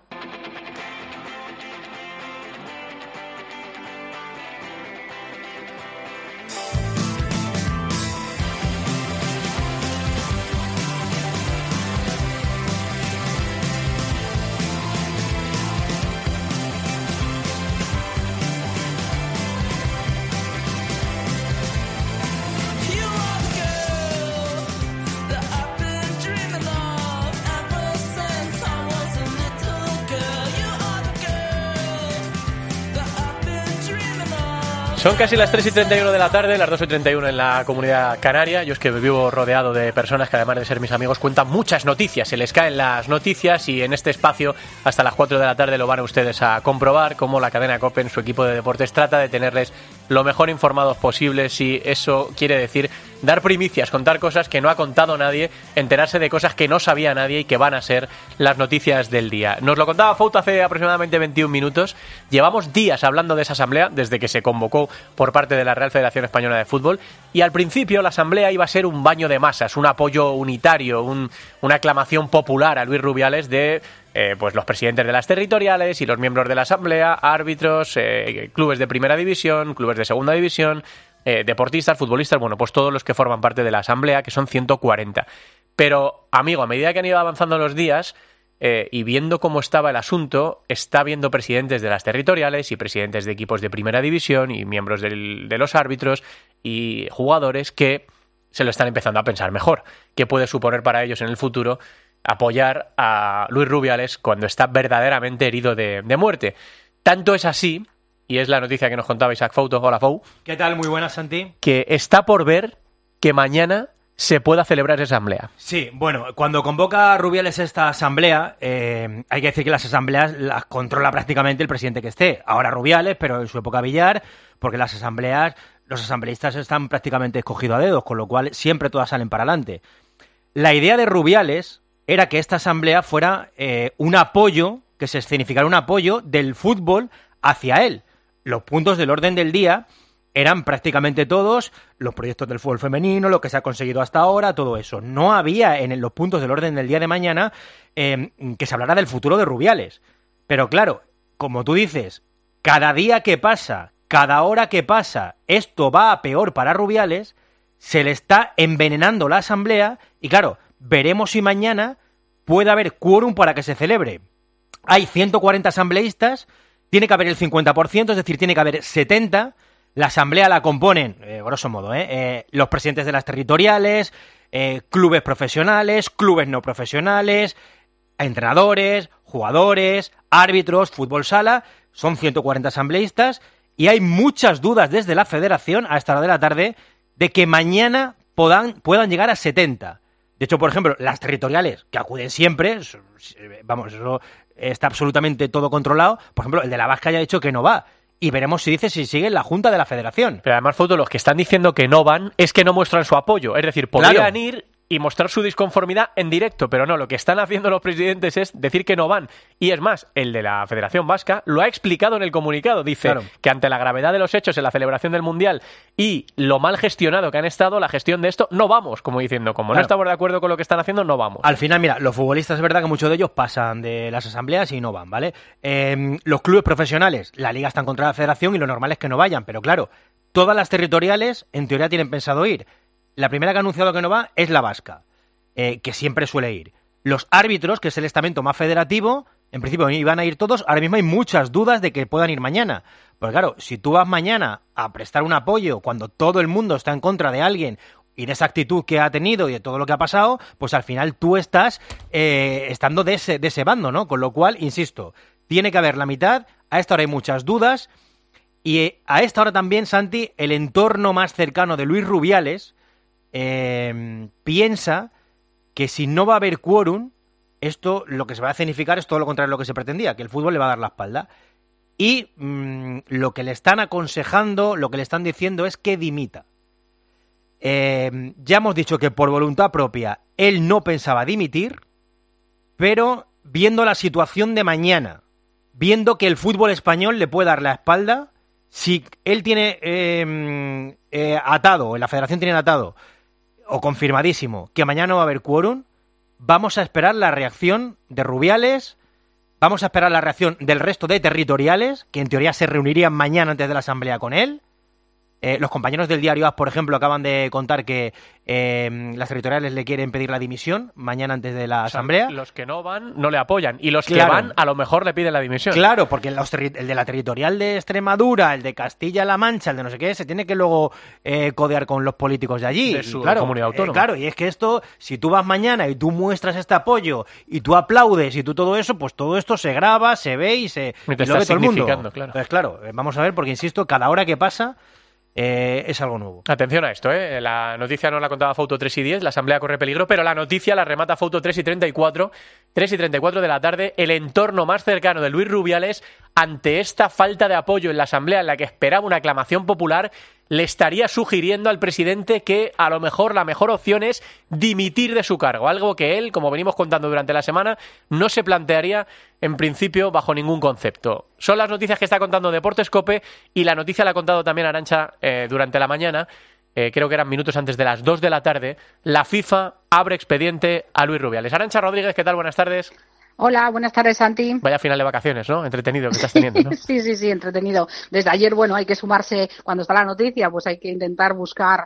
Son casi las 3:31 de la tarde, las 2:31 en la Comunidad Canaria. Yo es que vivo rodeado de personas que, además de ser mis amigos, cuentan muchas noticias. Se les caen las noticias y en este espacio hasta las 4 de la tarde lo van a ustedes a comprobar, cómo la cadena COPE en su equipo de deportes trata de tenerles lo mejor informados posibles, y eso quiere decir dar primicias, contar cosas que no ha contado nadie, enterarse de cosas que no sabía nadie y que van a ser las noticias del día. Nos lo contaba Fauto hace aproximadamente 21 minutos. Llevamos días hablando de esa asamblea desde que se convocó por parte de la Real Federación Española de Fútbol, y al principio la asamblea iba a ser un baño de masas, un apoyo unitario, una aclamación popular a Luis Rubiales de pues los presidentes de las territoriales y los miembros de la asamblea, árbitros, clubes de primera división, clubes de segunda división, deportistas, futbolistas, bueno, pues todos los que forman parte de la asamblea, que son 140. Pero, amigo, a medida que han ido avanzando los días y viendo cómo estaba el asunto, está habiendo presidentes de las territoriales y presidentes de equipos de primera división y miembros de los árbitros y jugadores que se lo están empezando a pensar mejor. ¿Qué puede suponer para ellos en el futuro apoyar a Luis Rubiales cuando está verdaderamente herido de muerte? Tanto es así, y es la noticia que nos contaba Isaac Fauto. Hola, Fau. ¿Qué tal? Muy buenas, Santi. Que está por ver que mañana se pueda celebrar esa asamblea. Sí, bueno, cuando convoca Rubiales esta asamblea, hay que decir que las asambleas las controla prácticamente el presidente que esté. Ahora Rubiales, pero en su época Villar, porque las asambleas, los asambleístas están prácticamente escogidos a dedos, con lo cual siempre todas salen para adelante. La idea de Rubiales era que esta asamblea fuera un apoyo, que se escenificara un apoyo del fútbol hacia él. Los puntos del orden del día eran prácticamente todos los proyectos del fútbol femenino, lo que se ha conseguido hasta ahora, todo eso. No había en los puntos del orden del día de mañana que se hablara del futuro de Rubiales. Pero claro, como tú dices, cada día que pasa, cada hora que pasa, esto va a peor para Rubiales, se le está envenenando la asamblea y claro, veremos si mañana puede haber quórum para que se celebre. Hay 140 asambleístas, tiene que haber el 50%, es decir, tiene que haber 70. La asamblea la componen, grosso modo, los presidentes de las territoriales, clubes profesionales, clubes no profesionales, entrenadores, jugadores, árbitros, fútbol sala. Son 140 asambleístas y hay muchas dudas desde la federación a esta hora de la tarde de que mañana puedan llegar a 70. De hecho, por ejemplo, las territoriales, que acuden siempre, vamos, eso está absolutamente todo controlado. Por ejemplo, el de la Vasca ya ha dicho que no va. Y veremos si sigue en la Junta de la Federación. Pero además, Fouto, los que están diciendo que no van es que no muestran su apoyo. Es decir, podrían ir y mostrar su disconformidad en directo, pero no, lo que están haciendo los presidentes es decir que no van. Y es más, el de la Federación Vasca lo ha explicado en el comunicado. Dice que ante la gravedad de los hechos en la celebración del Mundial y lo mal gestionado que han estado, la gestión de esto, no vamos, como diciendo, como no estamos de acuerdo con lo que están haciendo, no vamos. Al final, mira, los futbolistas es verdad que muchos de ellos pasan de las asambleas y no van, ¿vale? Los clubes profesionales, la liga está en contra de la federación y lo normal es que no vayan, pero claro, todas las territoriales en teoría tienen pensado ir. La primera que ha anunciado que no va es la Vasca, que siempre suele ir. Los árbitros, que es el estamento más federativo, en principio iban a ir todos. Ahora mismo hay muchas dudas de que puedan ir mañana. Porque claro, si tú vas mañana a prestar un apoyo cuando todo el mundo está en contra de alguien y de esa actitud que ha tenido y de todo lo que ha pasado, pues al final tú estás estando de ese bando, ¿no? Con lo cual, insisto, tiene que haber la mitad. A esta hora hay muchas dudas. Y a esta hora también, Santi, el entorno más cercano de Luis Rubiales piensa que si no va a haber quórum, esto lo que se va a significar es todo lo contrario de lo que se pretendía, que el fútbol le va a dar la espalda. Y lo que le están aconsejando, lo que le están diciendo es que dimita. Ya hemos dicho que por voluntad propia él no pensaba dimitir, pero viendo la situación de mañana, viendo que el fútbol español le puede dar la espalda, si él tiene atado, o la federación tiene atado, o confirmadísimo, que mañana no va a haber quórum, vamos a esperar la reacción de Rubiales, vamos a esperar la reacción del resto de territoriales, que en teoría se reunirían mañana antes de la asamblea con él. Los compañeros del diario AS, por ejemplo, acaban de contar que las territoriales le quieren pedir la dimisión mañana antes de la asamblea. Los que no van no le apoyan y los que van a lo mejor le piden la dimisión. Claro, porque el de la territorial de Extremadura, el de Castilla-La Mancha, el de no sé qué, se tiene que luego codear con los políticos de allí. De su comunidad autónoma. Claro, y es que esto, si tú vas mañana y tú muestras este apoyo y tú aplaudes y tú todo eso, pues todo esto se graba, se ve y lo ve todo el mundo. Claro. Entonces, claro, vamos a ver, porque insisto, cada hora que pasa es algo nuevo. Atención a esto, la noticia no la contaba Fouto 3:10, la asamblea corre peligro, pero la noticia la remata Fouto 3:34, 3:34 de la tarde, el entorno más cercano de Luis Rubiales ante esta falta de apoyo en la asamblea en la que esperaba una aclamación popular, le estaría sugiriendo al presidente que a lo mejor la mejor opción es dimitir de su cargo, algo que él, como venimos contando durante la semana, no se plantearía en principio bajo ningún concepto. Son las noticias que está contando Deportes COPE y la noticia la ha contado también Arantxa durante la mañana, creo que eran minutos antes de las 2 de la tarde, la FIFA abre expediente a Luis Rubiales. Arantxa Rodríguez, ¿qué tal? Buenas tardes. Hola, buenas tardes, Santi. Vaya final de vacaciones, ¿no? Entretenido que estás teniendo, ¿no? Sí, entretenido. Desde ayer, bueno, hay que sumarse, cuando está la noticia, pues hay que intentar buscar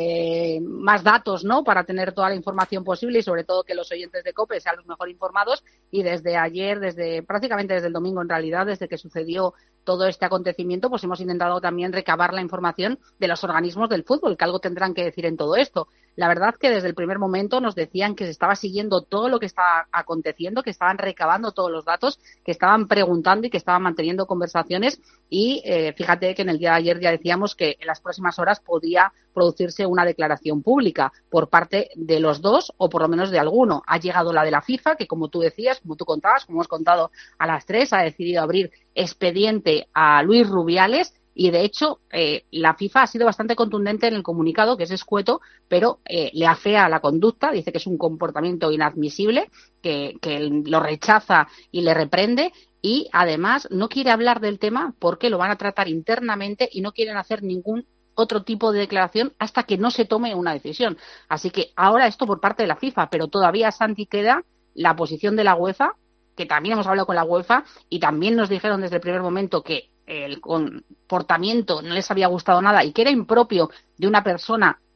más datos, ¿no? Para tener toda la información posible y sobre todo que los oyentes de COPE sean los mejor informados. Y desde ayer, prácticamente desde el domingo en realidad, desde que sucedió todo este acontecimiento, pues hemos intentado también recabar la información de los organismos del fútbol, que algo tendrán que decir en todo esto. La verdad que desde el primer momento nos decían que se estaba siguiendo todo lo que estaba aconteciendo, que estaban recabando todos los datos, que estaban preguntando y que estaban manteniendo conversaciones y fíjate que en el día de ayer ya decíamos que en las próximas horas podía producirse una declaración pública por parte de los dos o por lo menos de alguno. Ha llegado la de la FIFA, que como tú decías, como tú contabas, como hemos contado a las 3, ha decidido abrir expediente a Luis Rubiales. Y, de hecho, la FIFA ha sido bastante contundente en el comunicado, que es escueto, pero le afea la conducta, dice que es un comportamiento inadmisible, que lo rechaza y le reprende, y, además, no quiere hablar del tema porque lo van a tratar internamente y no quieren hacer ningún otro tipo de declaración hasta que no se tome una decisión. Así que ahora esto por parte de la FIFA, pero todavía, Santi, queda la posición de la UEFA, que también hemos hablado con la UEFA y también nos dijeron desde el primer momento que el comportamiento no les había gustado nada y que era impropio de una persona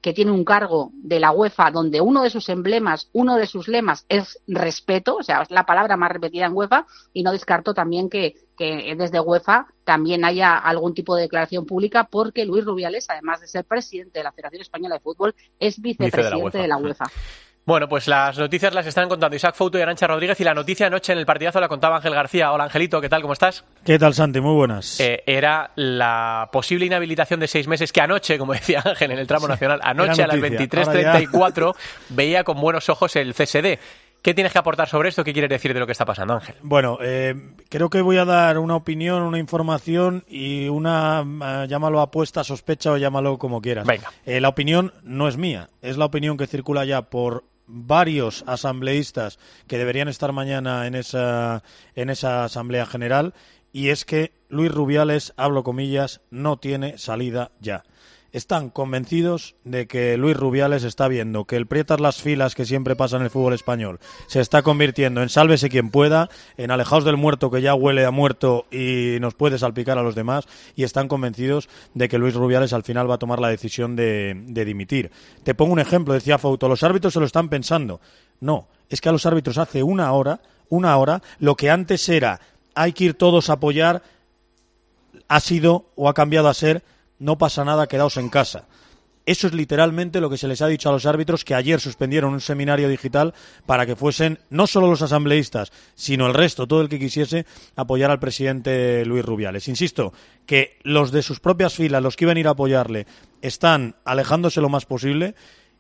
que tiene un cargo de la UEFA donde uno de sus emblemas, uno de sus lemas es respeto, o sea, es la palabra más repetida en UEFA, y no descarto también que desde UEFA también haya algún tipo de declaración pública, porque Luis Rubiales, además de ser presidente de la Federación Española de Fútbol, es vicepresidente de la UEFA. Bueno, pues las noticias las están contando Isaac Fouto y Arantxa Rodríguez, y la noticia anoche en el partidazo la contaba Ángel García. Hola, Angelito, ¿qué tal? ¿Cómo estás? ¿Qué tal, Santi? Muy buenas. Era la posible inhabilitación de 6 meses que anoche, como decía Ángel en el tramo nacional, anoche a las 23:34 veía con buenos ojos el CSD. ¿Qué tienes que aportar sobre esto? ¿Qué quieres decir de lo que está pasando, Ángel? Bueno, creo que voy a dar una opinión, una información y una, llámalo apuesta, sospecha o llámalo como quieras. Venga. La opinión no es mía, es la opinión que circula ya por varios asambleístas que deberían estar mañana en esa asamblea general, y es que Luis Rubiales, hablo comillas, no tiene salida ya. Están convencidos de que Luis Rubiales está viendo que el prietas las filas que siempre pasa en el fútbol español se está convirtiendo en sálvese quien pueda, en alejaos del muerto que ya huele a muerto y nos puede salpicar a los demás, y están convencidos de que Luis Rubiales al final va a tomar la decisión de dimitir. Te pongo un ejemplo, decía Fouto, los árbitros se lo están pensando. No, es que a los árbitros hace una hora, lo que antes era hay que ir todos a apoyar, ha sido o ha cambiado a ser no pasa nada, quedaos en casa. Eso es literalmente lo que se les ha dicho a los árbitros, que ayer suspendieron un seminario digital para que fuesen no solo los asambleístas, sino el resto, todo el que quisiese apoyar al presidente Luis Rubiales. Insisto, que los de sus propias filas, los que iban a ir a apoyarle, están alejándose lo más posible,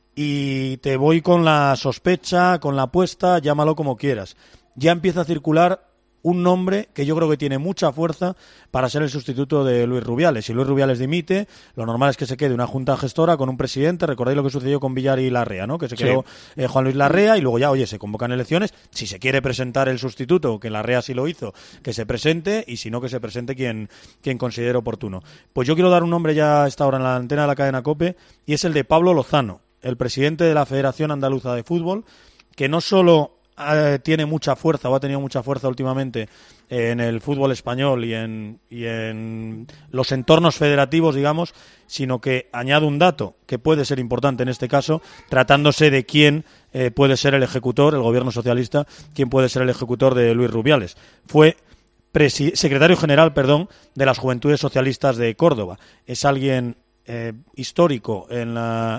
y te voy con la sospecha, con la apuesta, llámalo como quieras. Ya empieza a circular un nombre que yo creo que tiene mucha fuerza para ser el sustituto de Luis Rubiales. Si Luis Rubiales dimite, lo normal es que se quede una junta gestora con un presidente. Recordáis lo que sucedió con Villar y Larrea, ¿no? Que se quedó Juan Luis Larrea, y luego ya, oye, se convocan elecciones. Si se quiere presentar el sustituto, que Larrea sí lo hizo, que se presente, y si no, que se presente quien considere oportuno. Pues yo quiero dar un nombre ya a esta hora en la antena de la cadena COPE, y es el de Pablo Lozano, el presidente de la Federación Andaluza de Fútbol, que no solo tiene mucha fuerza, o ha tenido mucha fuerza últimamente en el fútbol español y en los entornos federativos, digamos, sino que añado un dato que puede ser importante en este caso, tratándose de quién puede ser el ejecutor, el gobierno socialista, quién puede ser el ejecutor de Luis Rubiales. Fue secretario general, de las Juventudes Socialistas de Córdoba. Es alguien histórico en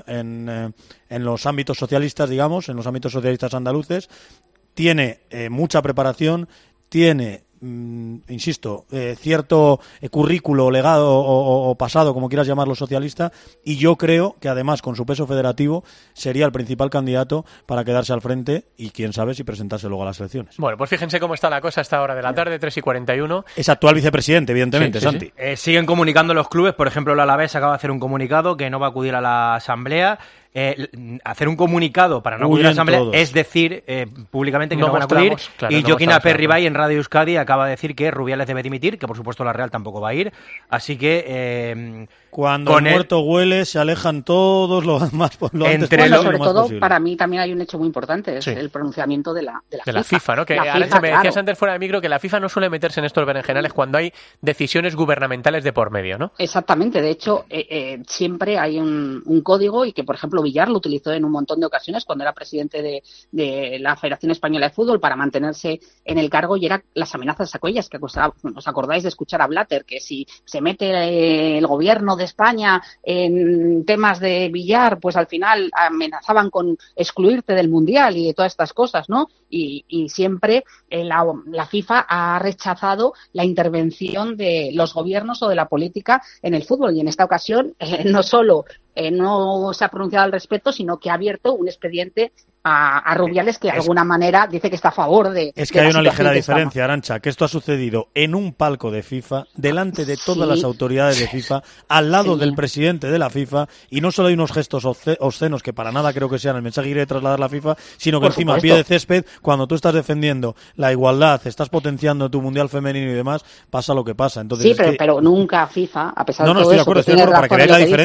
los ámbitos socialistas, digamos, en los ámbitos socialistas andaluces. Tiene mucha preparación, tiene, insisto, cierto currículo, legado o pasado, como quieras llamarlo, socialista, y yo creo que además con su peso federativo sería el principal candidato para quedarse al frente, y quién sabe si presentarse luego a las elecciones. Bueno, pues fíjense cómo está la cosa a esta hora de la tarde, 3:41. Es actual vicepresidente, evidentemente, sí, Santi. Sí. Siguen comunicando los clubes, por ejemplo, el Alavés acaba de hacer un comunicado que no va a acudir a la asamblea. Hacer un comunicado para no acudir a la asamblea es decir públicamente que no van a acudir, claro, y Joaquín Aperribay en Radio Euskadi acaba de decir que Rubiales debe dimitir, que por supuesto la Real tampoco va a ir, así que cuando el muerto huele se alejan todos lo más lo antes entre posible, sobre lo más todo posible. Para mí también hay un hecho muy importante, es el pronunciamiento de la FIFA, ¿no? Que Arantxa, me decías antes fuera de micro que la FIFA no suele meterse en estos berenjenales cuando hay decisiones gubernamentales de por medio, ¿no? Exactamente, de hecho siempre hay un código, y que por ejemplo Villar lo utilizó en un montón de ocasiones cuando era presidente de la Federación Española de Fútbol para mantenerse en el cargo, y era las amenazas aquellas que os acordáis de escuchar a Blatter, que si se mete el gobierno de España en temas de Villar, pues al final amenazaban con excluirte del Mundial y de todas estas cosas, ¿no? Y siempre la FIFA ha rechazado la intervención de los gobiernos o de la política en el fútbol, y en esta ocasión no solo no se ha pronunciado al respecto, sino que ha abierto un expediente a Rubiales, que de alguna manera dice que está a favor de... Es que hay una ligera diferencia, Arantxa, que esto ha sucedido en un palco de FIFA, delante de todas las autoridades de FIFA, al lado del presidente de la FIFA, y no solo hay unos gestos obscenos que para nada creo que sean el mensaje que quiere trasladar la FIFA, sino que encima, a pie de césped, cuando tú estás defendiendo la igualdad, estás potenciando tu Mundial femenino y demás, pasa lo que pasa. Entonces, sí, pero nunca FIFA, a pesar de todo estoy de acuerdo, para que veáis la diferencia.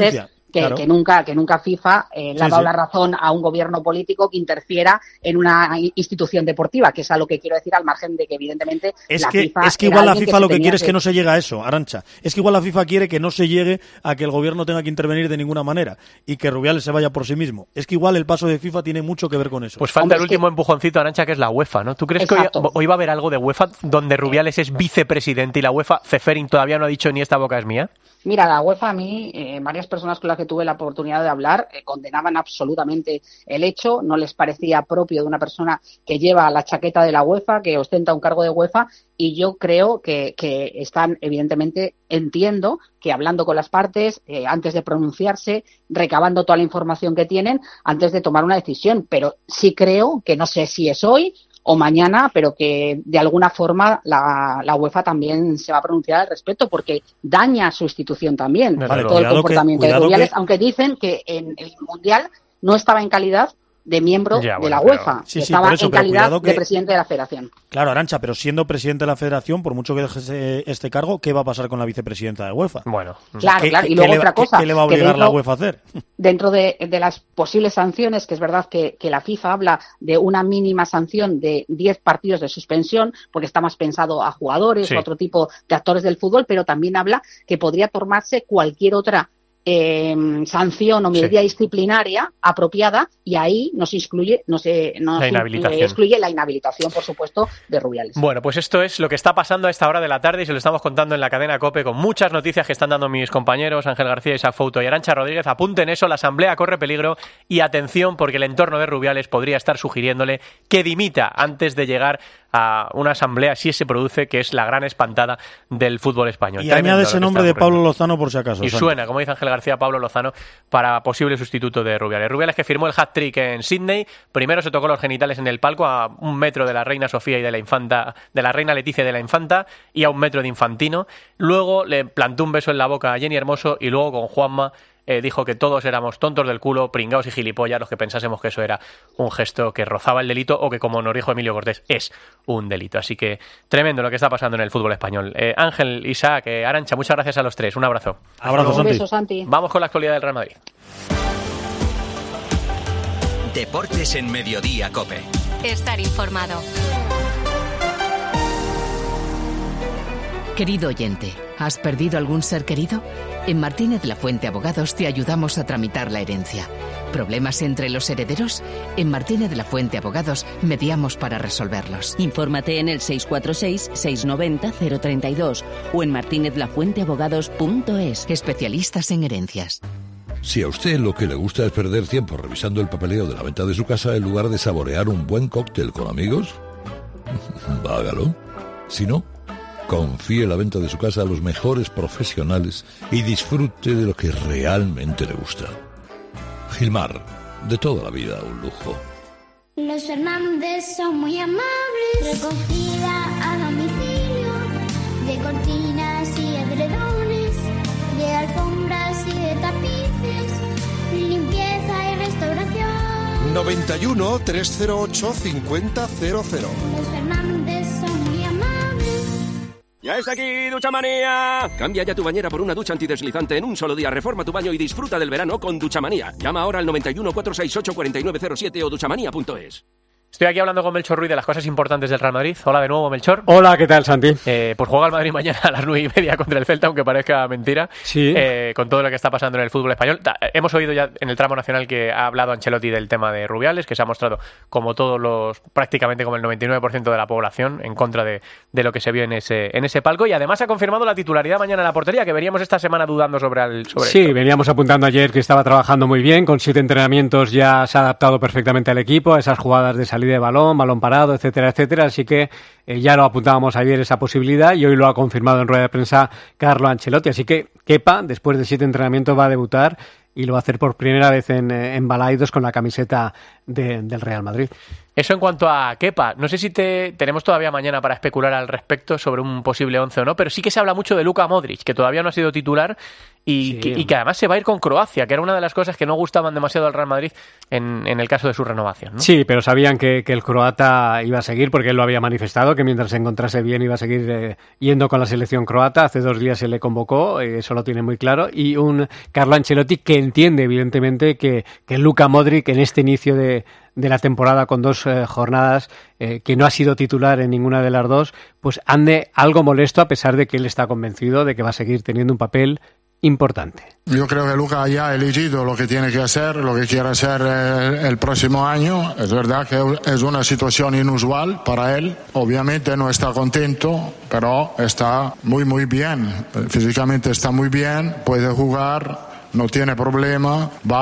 Claro. que nunca FIFA le ha dado la razón a un gobierno político que interfiera en una institución deportiva, que es a lo que quiero decir, al margen de que evidentemente es la que FIFA igual la alguien FIFA que lo se que quiere tenía es que no se llegue a eso, Arantxa. Es que igual la FIFA quiere que no se llegue a que el gobierno tenga que intervenir de ninguna manera y que Rubiales se vaya por sí mismo. Es que igual el paso de FIFA tiene mucho que ver con eso. Pues falta el último empujoncito, Arantxa, que es la UEFA, ¿no? ¿Tú crees que hoy va a haber algo de UEFA donde Rubiales es vicepresidente y la UEFA, Ceferin, todavía no ha dicho ni esta boca es mía? Mira, la UEFA, a mí, varias personas con las que tuve la oportunidad de hablar condenaban absolutamente el hecho, no les parecía propio de una persona que lleva la chaqueta de la UEFA, que ostenta un cargo de UEFA, y yo creo que están, evidentemente, entiendo que hablando con las partes, antes de pronunciarse, recabando toda la información que tienen, antes de tomar una decisión, pero sí creo que no sé si es hoy o mañana, pero que de alguna forma la UEFA también se va a pronunciar al respecto, porque daña su institución también, todo el comportamiento de Rubiales, aunque dicen que en el Mundial no estaba en calidad de miembro de la UEFA, estaba en calidad de presidente de la federación. Claro, Arantxa, pero siendo presidente de la federación, por mucho que dejes este cargo, ¿qué va a pasar con la vicepresidenta de UEFA? Bueno, claro, y luego otra cosa. ¿Qué le va a obligar la UEFA a hacer? Dentro de las posibles sanciones, que es verdad que la FIFA habla de una mínima sanción de 10 partidos de suspensión, porque está más pensado a jugadores o otro tipo de actores del fútbol, pero también habla que podría tomarse cualquier otra sanción o medida disciplinaria apropiada, y ahí excluye la inhabilitación, por supuesto, de Rubiales. Bueno, pues esto es lo que está pasando a esta hora de la tarde y se lo estamos contando en la cadena COPE con muchas noticias que están dando mis compañeros Ángel García, Isaac Fouto y Arantxa Rodríguez. Apunten eso, la asamblea corre peligro y atención, porque el entorno de Rubiales podría estar sugiriéndole que dimita antes de llegar a una asamblea, si se produce, que es la gran espantada del fútbol español. Y añade ese nombre de Pablo Lozano por si acaso. Y suena, como dice Ángel García, Pablo Lozano para posible sustituto de Rubiales. Rubiales, que firmó el hat-trick en Sydney, primero se tocó los genitales en el palco a 1 metro de la reina Sofía y de la infanta, de la reina Leticia y de la infanta, y a 1 metro de Infantino. Luego le plantó un beso en la boca a Jenny Hermoso y luego con Juanma dijo que todos éramos tontos del culo, pringaos y gilipollas los que pensásemos que eso era un gesto que rozaba el delito o que, como nos dijo Emilio Cortés, es un delito. Así que tremendo lo que está pasando en el fútbol español. Ángel, Isaac, Arantxa, muchas gracias a los tres. Un abrazo. Un beso, Santi. Vamos con la actualidad del Real Madrid. Deportes en Mediodía, COPE. Estar informado. Querido oyente, ¿has perdido algún ser querido? En Martínez La Fuente Abogados te ayudamos a tramitar la herencia. ¿Problemas entre los herederos? En Martínez La Fuente Abogados mediamos para resolverlos. Infórmate en el 646-690-032 o en martinezlafuenteabogados.es. Especialistas en herencias. Si a usted lo que le gusta es perder tiempo revisando el papeleo de la venta de su casa en lugar de saborear un buen cóctel con amigos, hágalo. Si no, confíe la venta de su casa a los mejores profesionales y disfrute de lo que realmente le gusta. Gilmar, de toda la vida un lujo. Los Fernández son muy amables. Recogida a domicilio de cortinas y edredones, de alfombras y de tapices, limpieza y restauración. 91 308 5000. Los Fernández son muy amables. ¡Ya está aquí, Duchamanía! Cambia ya tu bañera por una ducha antideslizante en un solo día. Reforma tu baño y disfruta del verano con Duchamanía. Llama ahora al 91 468 4907 o duchamanía.es. Estoy aquí hablando con Melchor Ruiz de las cosas importantes del Real Madrid. Hola de nuevo, Melchor. Hola, ¿qué tal, Santi? Pues juega el Madrid mañana a las 9:30 contra el Celta, aunque parezca mentira. Sí. Con todo lo que está pasando en el fútbol español. Hemos oído ya en el tramo nacional que ha hablado Ancelotti del tema de Rubiales, que se ha mostrado como prácticamente como el 99% de la población en contra de lo que se vio en ese palco. Y además ha confirmado la titularidad mañana en la portería, que veníamos esta semana dudando sobre Sí, esto. Veníamos apuntando ayer que estaba trabajando muy bien, con 7 entrenamientos ya se ha adaptado perfectamente al equipo, a esas jugadas de salida de balón parado, etcétera, etcétera, así que ya lo apuntábamos ayer esa posibilidad y hoy lo ha confirmado en rueda de prensa Carlo Ancelotti, así que Kepa, después de 7 entrenamientos, va a debutar y lo va a hacer por primera vez en Balaidos con la camiseta del Real Madrid. Eso en cuanto a Kepa. No sé si tenemos todavía mañana para especular al respecto sobre un posible 11 o no, pero sí que se habla mucho de Luka Modric, que todavía no ha sido titular y que además se va a ir con Croacia, que era una de las cosas que no gustaban demasiado al Real Madrid en el caso de su renovación, ¿no? Sí, pero sabían que el croata iba a seguir, porque él lo había manifestado, que mientras se encontrase bien iba a seguir yendo con la selección croata. Hace 2 días se le convocó, eso lo tiene muy claro, y un Carlo Ancelotti que entiende evidentemente que Luka Modric en este inicio de la temporada con 2 jornadas que no ha sido titular en ninguna de las dos, pues ande algo molesto, a pesar de que él está convencido de que va a seguir teniendo un papel importante. Yo creo que Luka ya ha elegido lo que tiene que hacer, lo que quiere hacer el próximo año. Es verdad que es una situación inusual para él. Obviamente no está contento, pero está muy bien. Físicamente está muy bien, puede jugar, no tiene problema, va a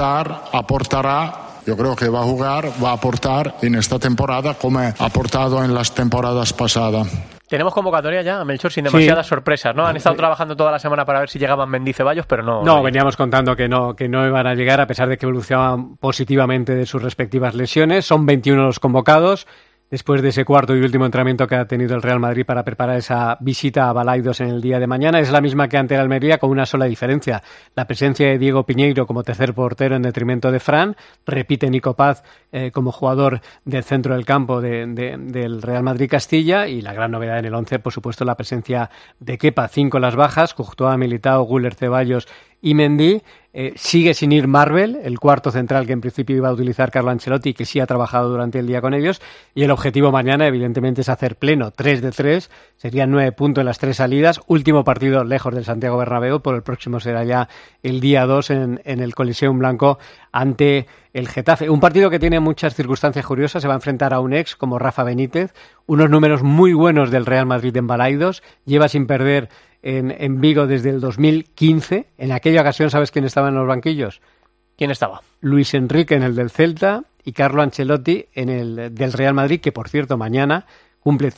aportará. Yo creo que va a jugar, va a aportar en esta temporada como ha aportado en las temporadas pasadas. Tenemos convocatoria ya, Melchor, sin demasiadas sorpresas, ¿no? Han estado trabajando toda la semana para ver si llegaban Mendy y Ceballos, pero no. No, veníamos contando que no iban a llegar, a pesar de que evolucionaban positivamente de sus respectivas lesiones. Son 21 los convocados, después de ese cuarto y último entrenamiento que ha tenido el Real Madrid para preparar esa visita a Balaidos en el día de mañana. Es la misma que ante el Almería, con una sola diferencia: la presencia de Diego Piñeiro como tercer portero en detrimento de Fran. Repite Nico Paz como jugador del centro del campo del Real Madrid Castilla, y la gran novedad en el 11, por supuesto, la presencia de Kepa. 5 las bajas: Courtois, Militao, Güler, Ceballos y Mendy. Sigue sin ir Marvel, el cuarto central que en principio iba a utilizar Carlo Ancelotti, que sí ha trabajado durante el día con ellos, y el objetivo mañana evidentemente es hacer pleno, 3 de 3, serían 9 puntos en las 3 salidas. Último partido lejos del Santiago Bernabéu, por el próximo será ya el día 2 en el Coliseum Blanco ante el Getafe. Un partido que tiene muchas circunstancias curiosas. Se va a enfrentar a un ex como Rafa Benítez, unos números muy buenos del Real Madrid en Balaidos, lleva sin perder en Vigo desde el 2015. En aquella ocasión, ¿sabes quién estaba en los banquillos? ¿Quién estaba? Luis Enrique en el del Celta y Carlo Ancelotti en el del Real Madrid, que por cierto mañana cumple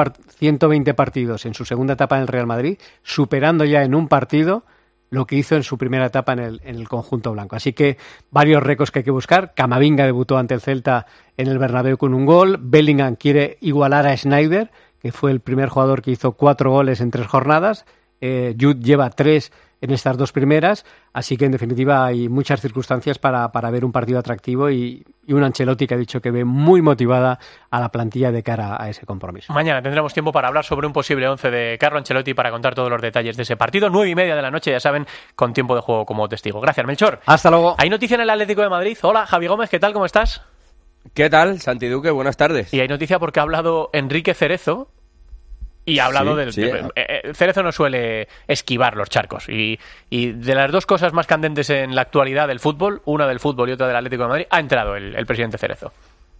120 partidos en su segunda etapa en el Real Madrid, superando ya en un partido lo que hizo en su primera etapa en el conjunto blanco. Así que varios récords que hay que buscar. Camavinga debutó ante el Celta en el Bernabéu con un gol. Bellingham quiere igualar a Sneijder, que fue el primer jugador que hizo 4 goles en 3 jornadas. Jude lleva 3 en estas 2 primeras, así que en definitiva hay muchas circunstancias para ver un partido atractivo y un Ancelotti que ha dicho que ve muy motivada a la plantilla de cara a ese compromiso. Mañana tendremos tiempo para hablar sobre un posible 11 de Carlo Ancelotti, para contar todos los detalles de ese partido. 9:30 de la noche, ya saben, con tiempo de juego como testigo. Gracias, Melchor. Hasta luego. Hay noticia en el Atlético de Madrid. Hola, Javi Gómez, ¿qué tal? ¿Cómo estás? ¿Qué tal, Santi Duque? Buenas tardes. Y hay noticia porque ha hablado Enrique Cerezo. Y ha hablado Cerezo no suele esquivar los charcos. Y de las 2 cosas más candentes en la actualidad del fútbol, una del fútbol y otra del Atlético de Madrid, ha entrado el presidente Cerezo.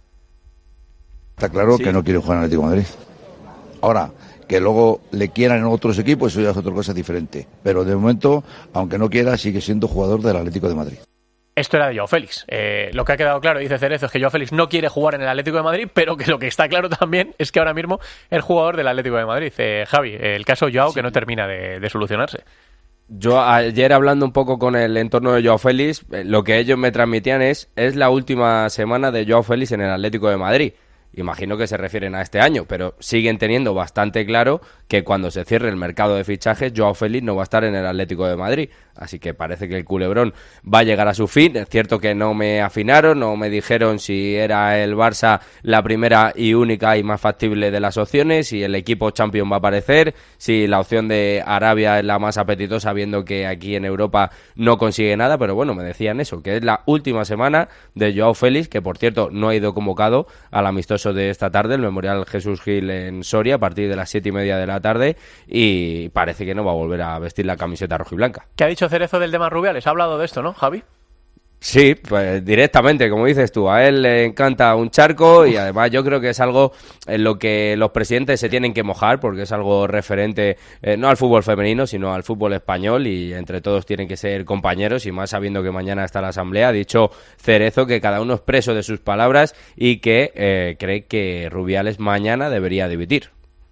Está claro que no quiere jugar en el Atlético de Madrid. Ahora, que luego le quieran en otros equipos, eso ya es otra cosa diferente. Pero de momento, aunque no quiera, sigue siendo jugador del Atlético de Madrid. Esto era de Joao Félix. Lo que ha quedado claro, dice Cerezo, es que Joao Félix no quiere jugar en el Atlético de Madrid, pero que lo que está claro también es que ahora mismo es jugador del Atlético de Madrid. Javi, el caso Joao que no termina de solucionarse. Yo ayer, hablando un poco con el entorno de Joao Félix, lo que ellos me transmitían es la última semana de Joao Félix en el Atlético de Madrid. Imagino que se refieren a este año, pero siguen teniendo bastante claro que cuando se cierre el mercado de fichajes, Joao Félix no va a estar en el Atlético de Madrid. Así que parece que el culebrón va a llegar a su fin. Es cierto que no me afinaron, no me dijeron si era el Barça la primera y única y más factible de las opciones, si el equipo champion va a aparecer, si la opción de Arabia es la más apetitosa, viendo que aquí en Europa no consigue nada. Pero bueno, me decían eso, que es la última semana de Joao Félix, que por cierto no ha ido convocado al amistoso de esta tarde, el Memorial Jesús Gil en Soria, a partir de las 7:30 de la tarde, y parece que no va a volver a vestir la camiseta rojiblanca. ¿Qué ha dicho Cerezo del tema Rubiales? Ha hablado de esto, ¿no, Javi? Sí, pues directamente, como dices tú, a él le encanta un charco y además yo creo que es algo en lo que los presidentes se tienen que mojar, porque es algo referente no al fútbol femenino, sino al fútbol español, y entre todos tienen que ser compañeros, y más sabiendo que mañana está la asamblea. Ha dicho Cerezo que cada uno es preso de sus palabras y que cree que Rubiales mañana debería dimitir.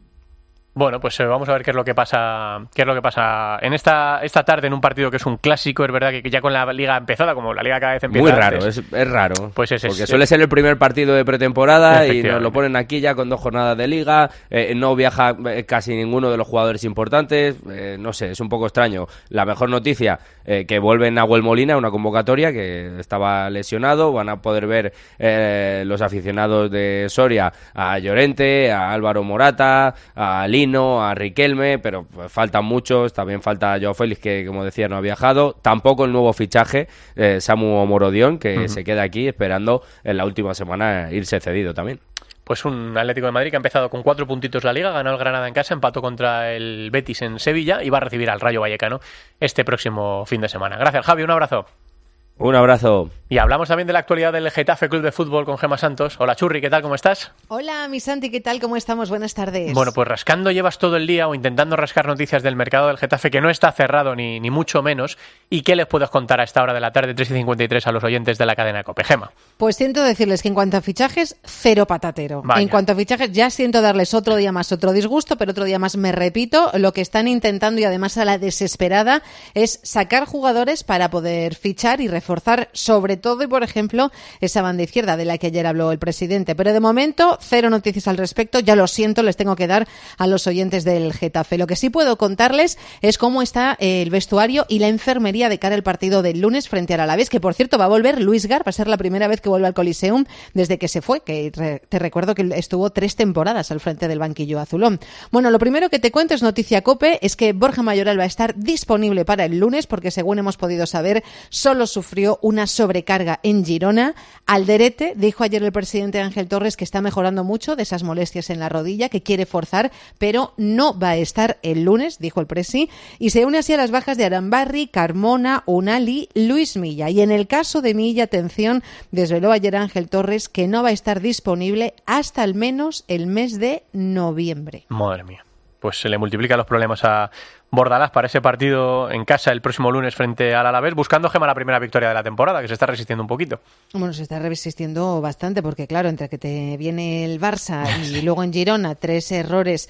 Bueno, pues vamos a ver qué es lo que pasa en esta tarde, en un partido que es un clásico. Es verdad que ya con la liga empezada, como la liga cada vez empieza muy raro, antes, es raro, pues porque suele ser el primer partido de pretemporada y nos lo ponen aquí ya con 2 jornadas de liga, no viaja casi ninguno de los jugadores importantes, no sé, es un poco extraño. La mejor noticia, que vuelve Nahuel Molina, una convocatoria, que estaba lesionado. Van a poder ver los aficionados de Soria a Llorente, a Álvaro Morata, a Lino, a Riquelme, pero pues, faltan muchos. También falta Joao Félix, que como decía no ha viajado. Tampoco el nuevo fichaje, Samu Morodion, que se queda aquí esperando en la última semana irse cedido también. Pues un Atlético de Madrid que ha empezado con 4 puntitos la Liga, ganó el Granada en casa, empató contra el Betis en Sevilla y va a recibir al Rayo Vallecano este próximo fin de semana. Gracias, Javi, un abrazo. Un abrazo. Y hablamos también de la actualidad del Getafe Club de Fútbol con Gemma Santos. Hola, Churri, ¿qué tal? ¿Cómo estás? Hola, mi Santi, ¿qué tal? ¿Cómo estamos? Buenas tardes. Bueno, pues rascando llevas todo el día o intentando rascar noticias del mercado del Getafe, que no está cerrado ni mucho menos. ¿Y qué les puedes contar a esta hora de la tarde, 3:53, a los oyentes de la cadena COPE? Gemma. Pues siento decirles que en cuanto a fichajes, cero patatero. Vaya. En cuanto a fichajes, ya siento darles otro día más otro disgusto, pero otro día más me repito, lo que están intentando y además a la desesperada es sacar jugadores para poder fichar y reforzar sobre todo y por ejemplo esa banda izquierda de la que ayer habló el presidente. Pero de momento, cero noticias al respecto, ya lo siento, les tengo que dar a los oyentes del Getafe. Lo que sí puedo contarles es cómo está el vestuario y la enfermería de cara al partido del lunes frente al Alavés, que por cierto va a volver Luis Gar, va a ser la primera vez que vuelve al Coliseum desde que se fue, que te recuerdo que estuvo 3 temporadas al frente del banquillo azulón. Bueno, lo primero que te cuento es noticia COPE, es que Borja Mayoral va a estar disponible para el lunes porque según hemos podido saber, solo sufrió una sobrecarga en Girona. Alderete dijo ayer el presidente Ángel Torres que está mejorando mucho de esas molestias en la rodilla, que quiere forzar, pero no va a estar el lunes, dijo el presi, y se une así a las bajas de Arambarri, Carmona, Unali, Luis Milla. Y en el caso de Milla, atención, desveló ayer Ángel Torres que no va a estar disponible hasta al menos el mes de noviembre. Madre mía. Pues se le multiplican los problemas a Bordalás para ese partido en casa el próximo lunes frente al Alavés, buscando, Gemma, la primera victoria de la temporada, que se está resistiendo un poquito. Bueno, se está resistiendo bastante porque, claro, entre que te viene el Barça y luego en Girona 3 errores,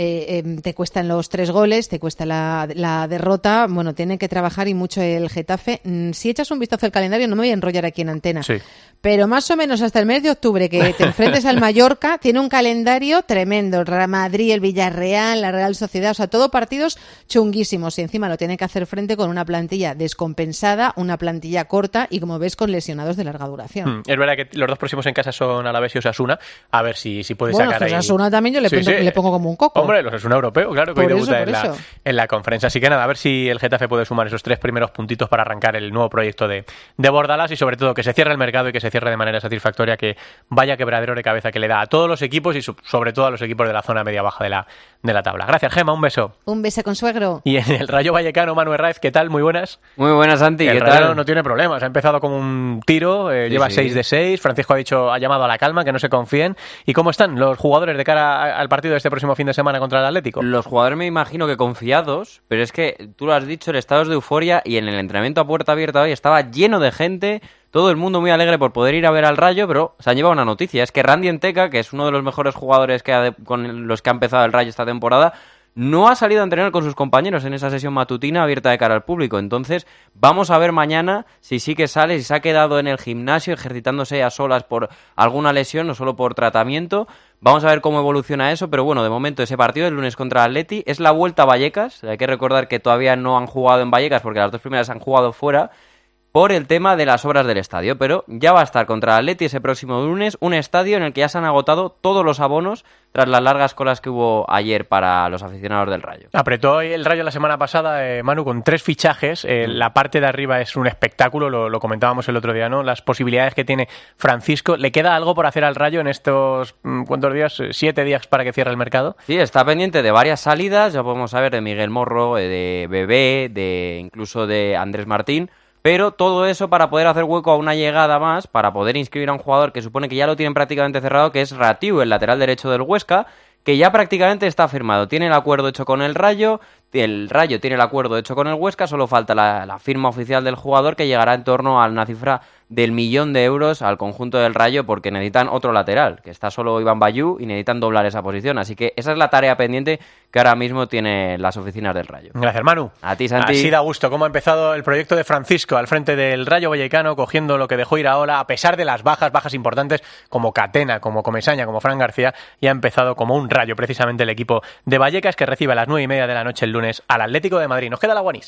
te cuestan los 3 goles, te cuesta la derrota. Bueno, tiene que trabajar y mucho el Getafe. Si echas un vistazo al calendario, no me voy a enrollar aquí en antena. Sí. Pero más o menos hasta el mes de octubre, que te enfrentes al Mallorca, tiene un calendario tremendo. El Real Madrid, el Villarreal, la Real Sociedad, o sea, todo partidos chunguísimos. Y encima lo tiene que hacer frente con una plantilla descompensada, una plantilla corta y, como ves, con lesionados de larga duración. Es verdad que los 2 próximos en casa son Alavés y Osasuna. A ver si puede sacar ahí. Osasuna también yo le pongo como un coco. Hombre, los Osasuna europeo, claro, que hoy debuta en la conferencia. Así que nada, a ver si el Getafe puede sumar esos 3 primeros puntitos para arrancar el nuevo proyecto de Bordalás y sobre todo que se cierre el mercado y que se cierre de manera satisfactoria, que vaya quebradero de cabeza que le da a todos los equipos y sobre todo a los equipos de la zona media-baja de la tabla. Gracias, Gemma, un beso. Un beso, consuegro. Y en el Rayo Vallecano, Manu Herráez, ¿qué tal? Muy buenas. Muy buenas, Santi, ¿qué tal? El Rayo no tiene problemas. Ha empezado como un tiro, lleva 6 de 6. Francisco ha llamado a la calma, que no se confíen. ¿Y cómo están los jugadores de cara al partido de este próximo fin de semana contra el Atlético? Los jugadores me imagino que confiados, pero es que tú lo has dicho, el estado es de euforia y en el entrenamiento a puerta abierta hoy estaba lleno de gente. Todo el mundo muy alegre por poder ir a ver al Rayo, pero se han llevado una noticia. Es que Randy Enteca, que es uno de los mejores jugadores con los que ha empezado el Rayo esta temporada, no ha salido a entrenar con sus compañeros en esa sesión matutina abierta de cara al público. Entonces, vamos a ver mañana si sí que sale, si se ha quedado en el gimnasio ejercitándose a solas por alguna lesión, no solo por tratamiento. Vamos a ver cómo evoluciona eso, pero bueno, de momento ese partido, el lunes contra Atleti, es la vuelta a Vallecas. Hay que recordar que todavía no han jugado en Vallecas porque las 2 primeras han jugado fuera, por el tema de las obras del estadio, pero ya va a estar contra el Atleti ese próximo lunes, un estadio en el que ya se han agotado todos los abonos tras las largas colas que hubo ayer para los aficionados del Rayo. Apretó el Rayo la semana pasada, Manu, con 3 fichajes. La parte de arriba es un espectáculo, lo comentábamos el otro día, ¿no? Las posibilidades que tiene Francisco. ¿Le queda algo por hacer al Rayo en estos, cuántos días? 7 días para que cierre el mercado. Sí, está pendiente de varias salidas, ya podemos saber de Miguel Morro, de Bebé, incluso de Andrés Martín. Pero todo eso para poder hacer hueco a una llegada más, para poder inscribir a un jugador que supone que ya lo tienen prácticamente cerrado, que es Ratiu, el lateral derecho del Huesca, que ya prácticamente está firmado. Tiene el acuerdo hecho con el Rayo tiene el acuerdo hecho con el Huesca, solo falta la firma oficial del jugador, que llegará en torno a una cifra del 1.000.000 de euros al conjunto del Rayo, porque necesitan otro lateral, que está solo Iván Bayú, y necesitan doblar esa posición. Así que esa es la tarea pendiente que ahora mismo tiene las oficinas del Rayo. Gracias, Manu. A ti, Santi. Así da gusto cómo ha empezado el proyecto de Francisco al frente del Rayo Vallecano, cogiendo lo que dejó ir a Ola, a pesar de las bajas importantes como Catena, como Comesaña, como Fran García, y ha empezado como un Rayo precisamente el equipo de Vallecas, que recibe a las 9:30 de la noche el lunes al Atlético de Madrid. Nos queda la Guanís.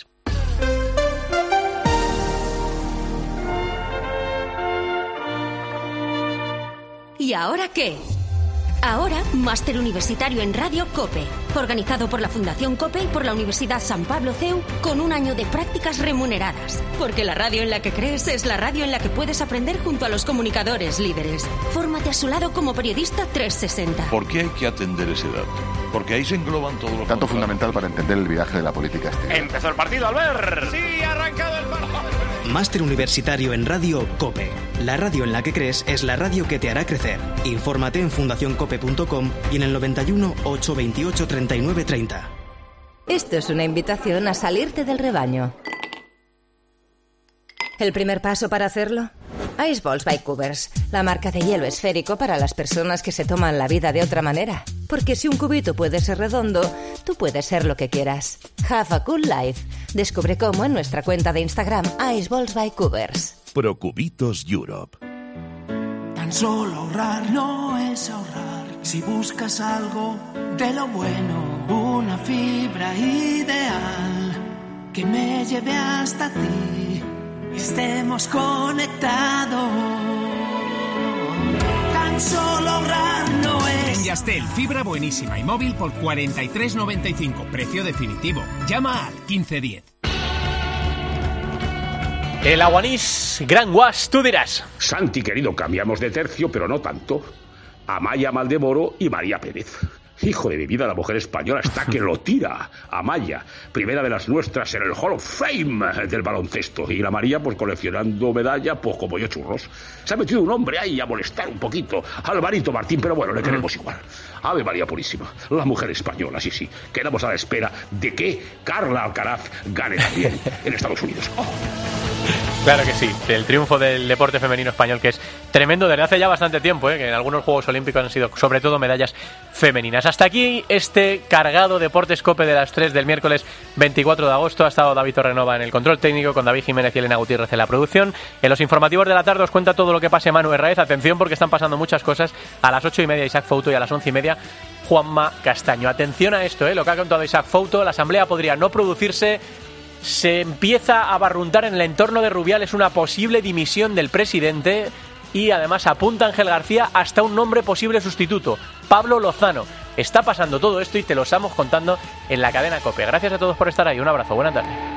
¿Y ahora qué? Ahora, máster universitario en Radio COPE, organizado por la Fundación COPE y por la Universidad San Pablo CEU, con un año de prácticas remuneradas. Porque la radio en la que crees es la radio en la que puedes aprender junto a los comunicadores líderes. Fórmate a su lado como periodista 360. ¿Por qué hay que atender ese dato? Porque ahí se engloban todos los... Dato fundamental para entender el viaje de la política exterior. Empezó el partido, Albert. Sí, ha arrancado el partido. Máster universitario en Radio COPE. La radio en la que crees es la radio que te hará crecer. Infórmate en fundacioncope.com y en el 91 828 39 30. Esto es una invitación a salirte del rebaño. ¿El primer paso para hacerlo? Ice Balls by Cubers, la marca de hielo esférico para las personas que se toman la vida de otra manera. Porque si un cubito puede ser redondo, tú puedes ser lo que quieras. Have a cool life. Descubre cómo en nuestra cuenta de Instagram Ice Balls by Cubers. Procubitos Europe. Tan solo ahorrar no es ahorrar. Si buscas algo de lo bueno, una fibra ideal que me lleve hasta ti. Estemos conectados. Tan solo ahorrar no es. En Yastel, fibra buenísima y móvil por 43,95. Precio definitivo. Llama al 1510. El Aguanís Gran Guas, tú dirás. Santi, querido, cambiamos de tercio, pero no tanto. Amaya Maldemoro y María Pérez. Hijo de mi vida, la mujer española está que lo tira. Amaya, primera de las nuestras en el Hall of Fame del baloncesto. Y la María, pues coleccionando medallas, pues como yo churros. Se ha metido un hombre ahí a molestar un poquito. Alvarito Martín, pero bueno, le queremos igual. Ave María Purísima, la mujer española, sí. Quedamos a la espera de que Carla Alcaraz gane también en Estados Unidos. ¡Oh! Claro que sí, el triunfo del deporte femenino español, que es tremendo desde hace ya bastante tiempo, que en algunos Juegos Olímpicos han sido sobre todo medallas femeninas. Hasta aquí este cargado Deportes COPE de las 3 del miércoles 24 de agosto. Ha estado David Torrenova en el control técnico, con David Jiménez y Elena Gutiérrez en la producción. En los informativos de la tarde os cuenta todo lo que pase Manu Herráez. Atención, porque están pasando muchas cosas. A las 8:30 Isaac Fouto y a las 11:30 Juanma Castaño. Atención a esto, lo que ha contado Isaac Fouto. La asamblea podría no producirse. Se empieza a barruntar en el entorno de Rubiales una posible dimisión del presidente y además apunta Ángel García hasta un nombre posible sustituto, Pablo Lozano. Está pasando todo esto y te lo estamos contando en la cadena COPE. Gracias a todos por estar ahí. Un abrazo. Buenas tardes.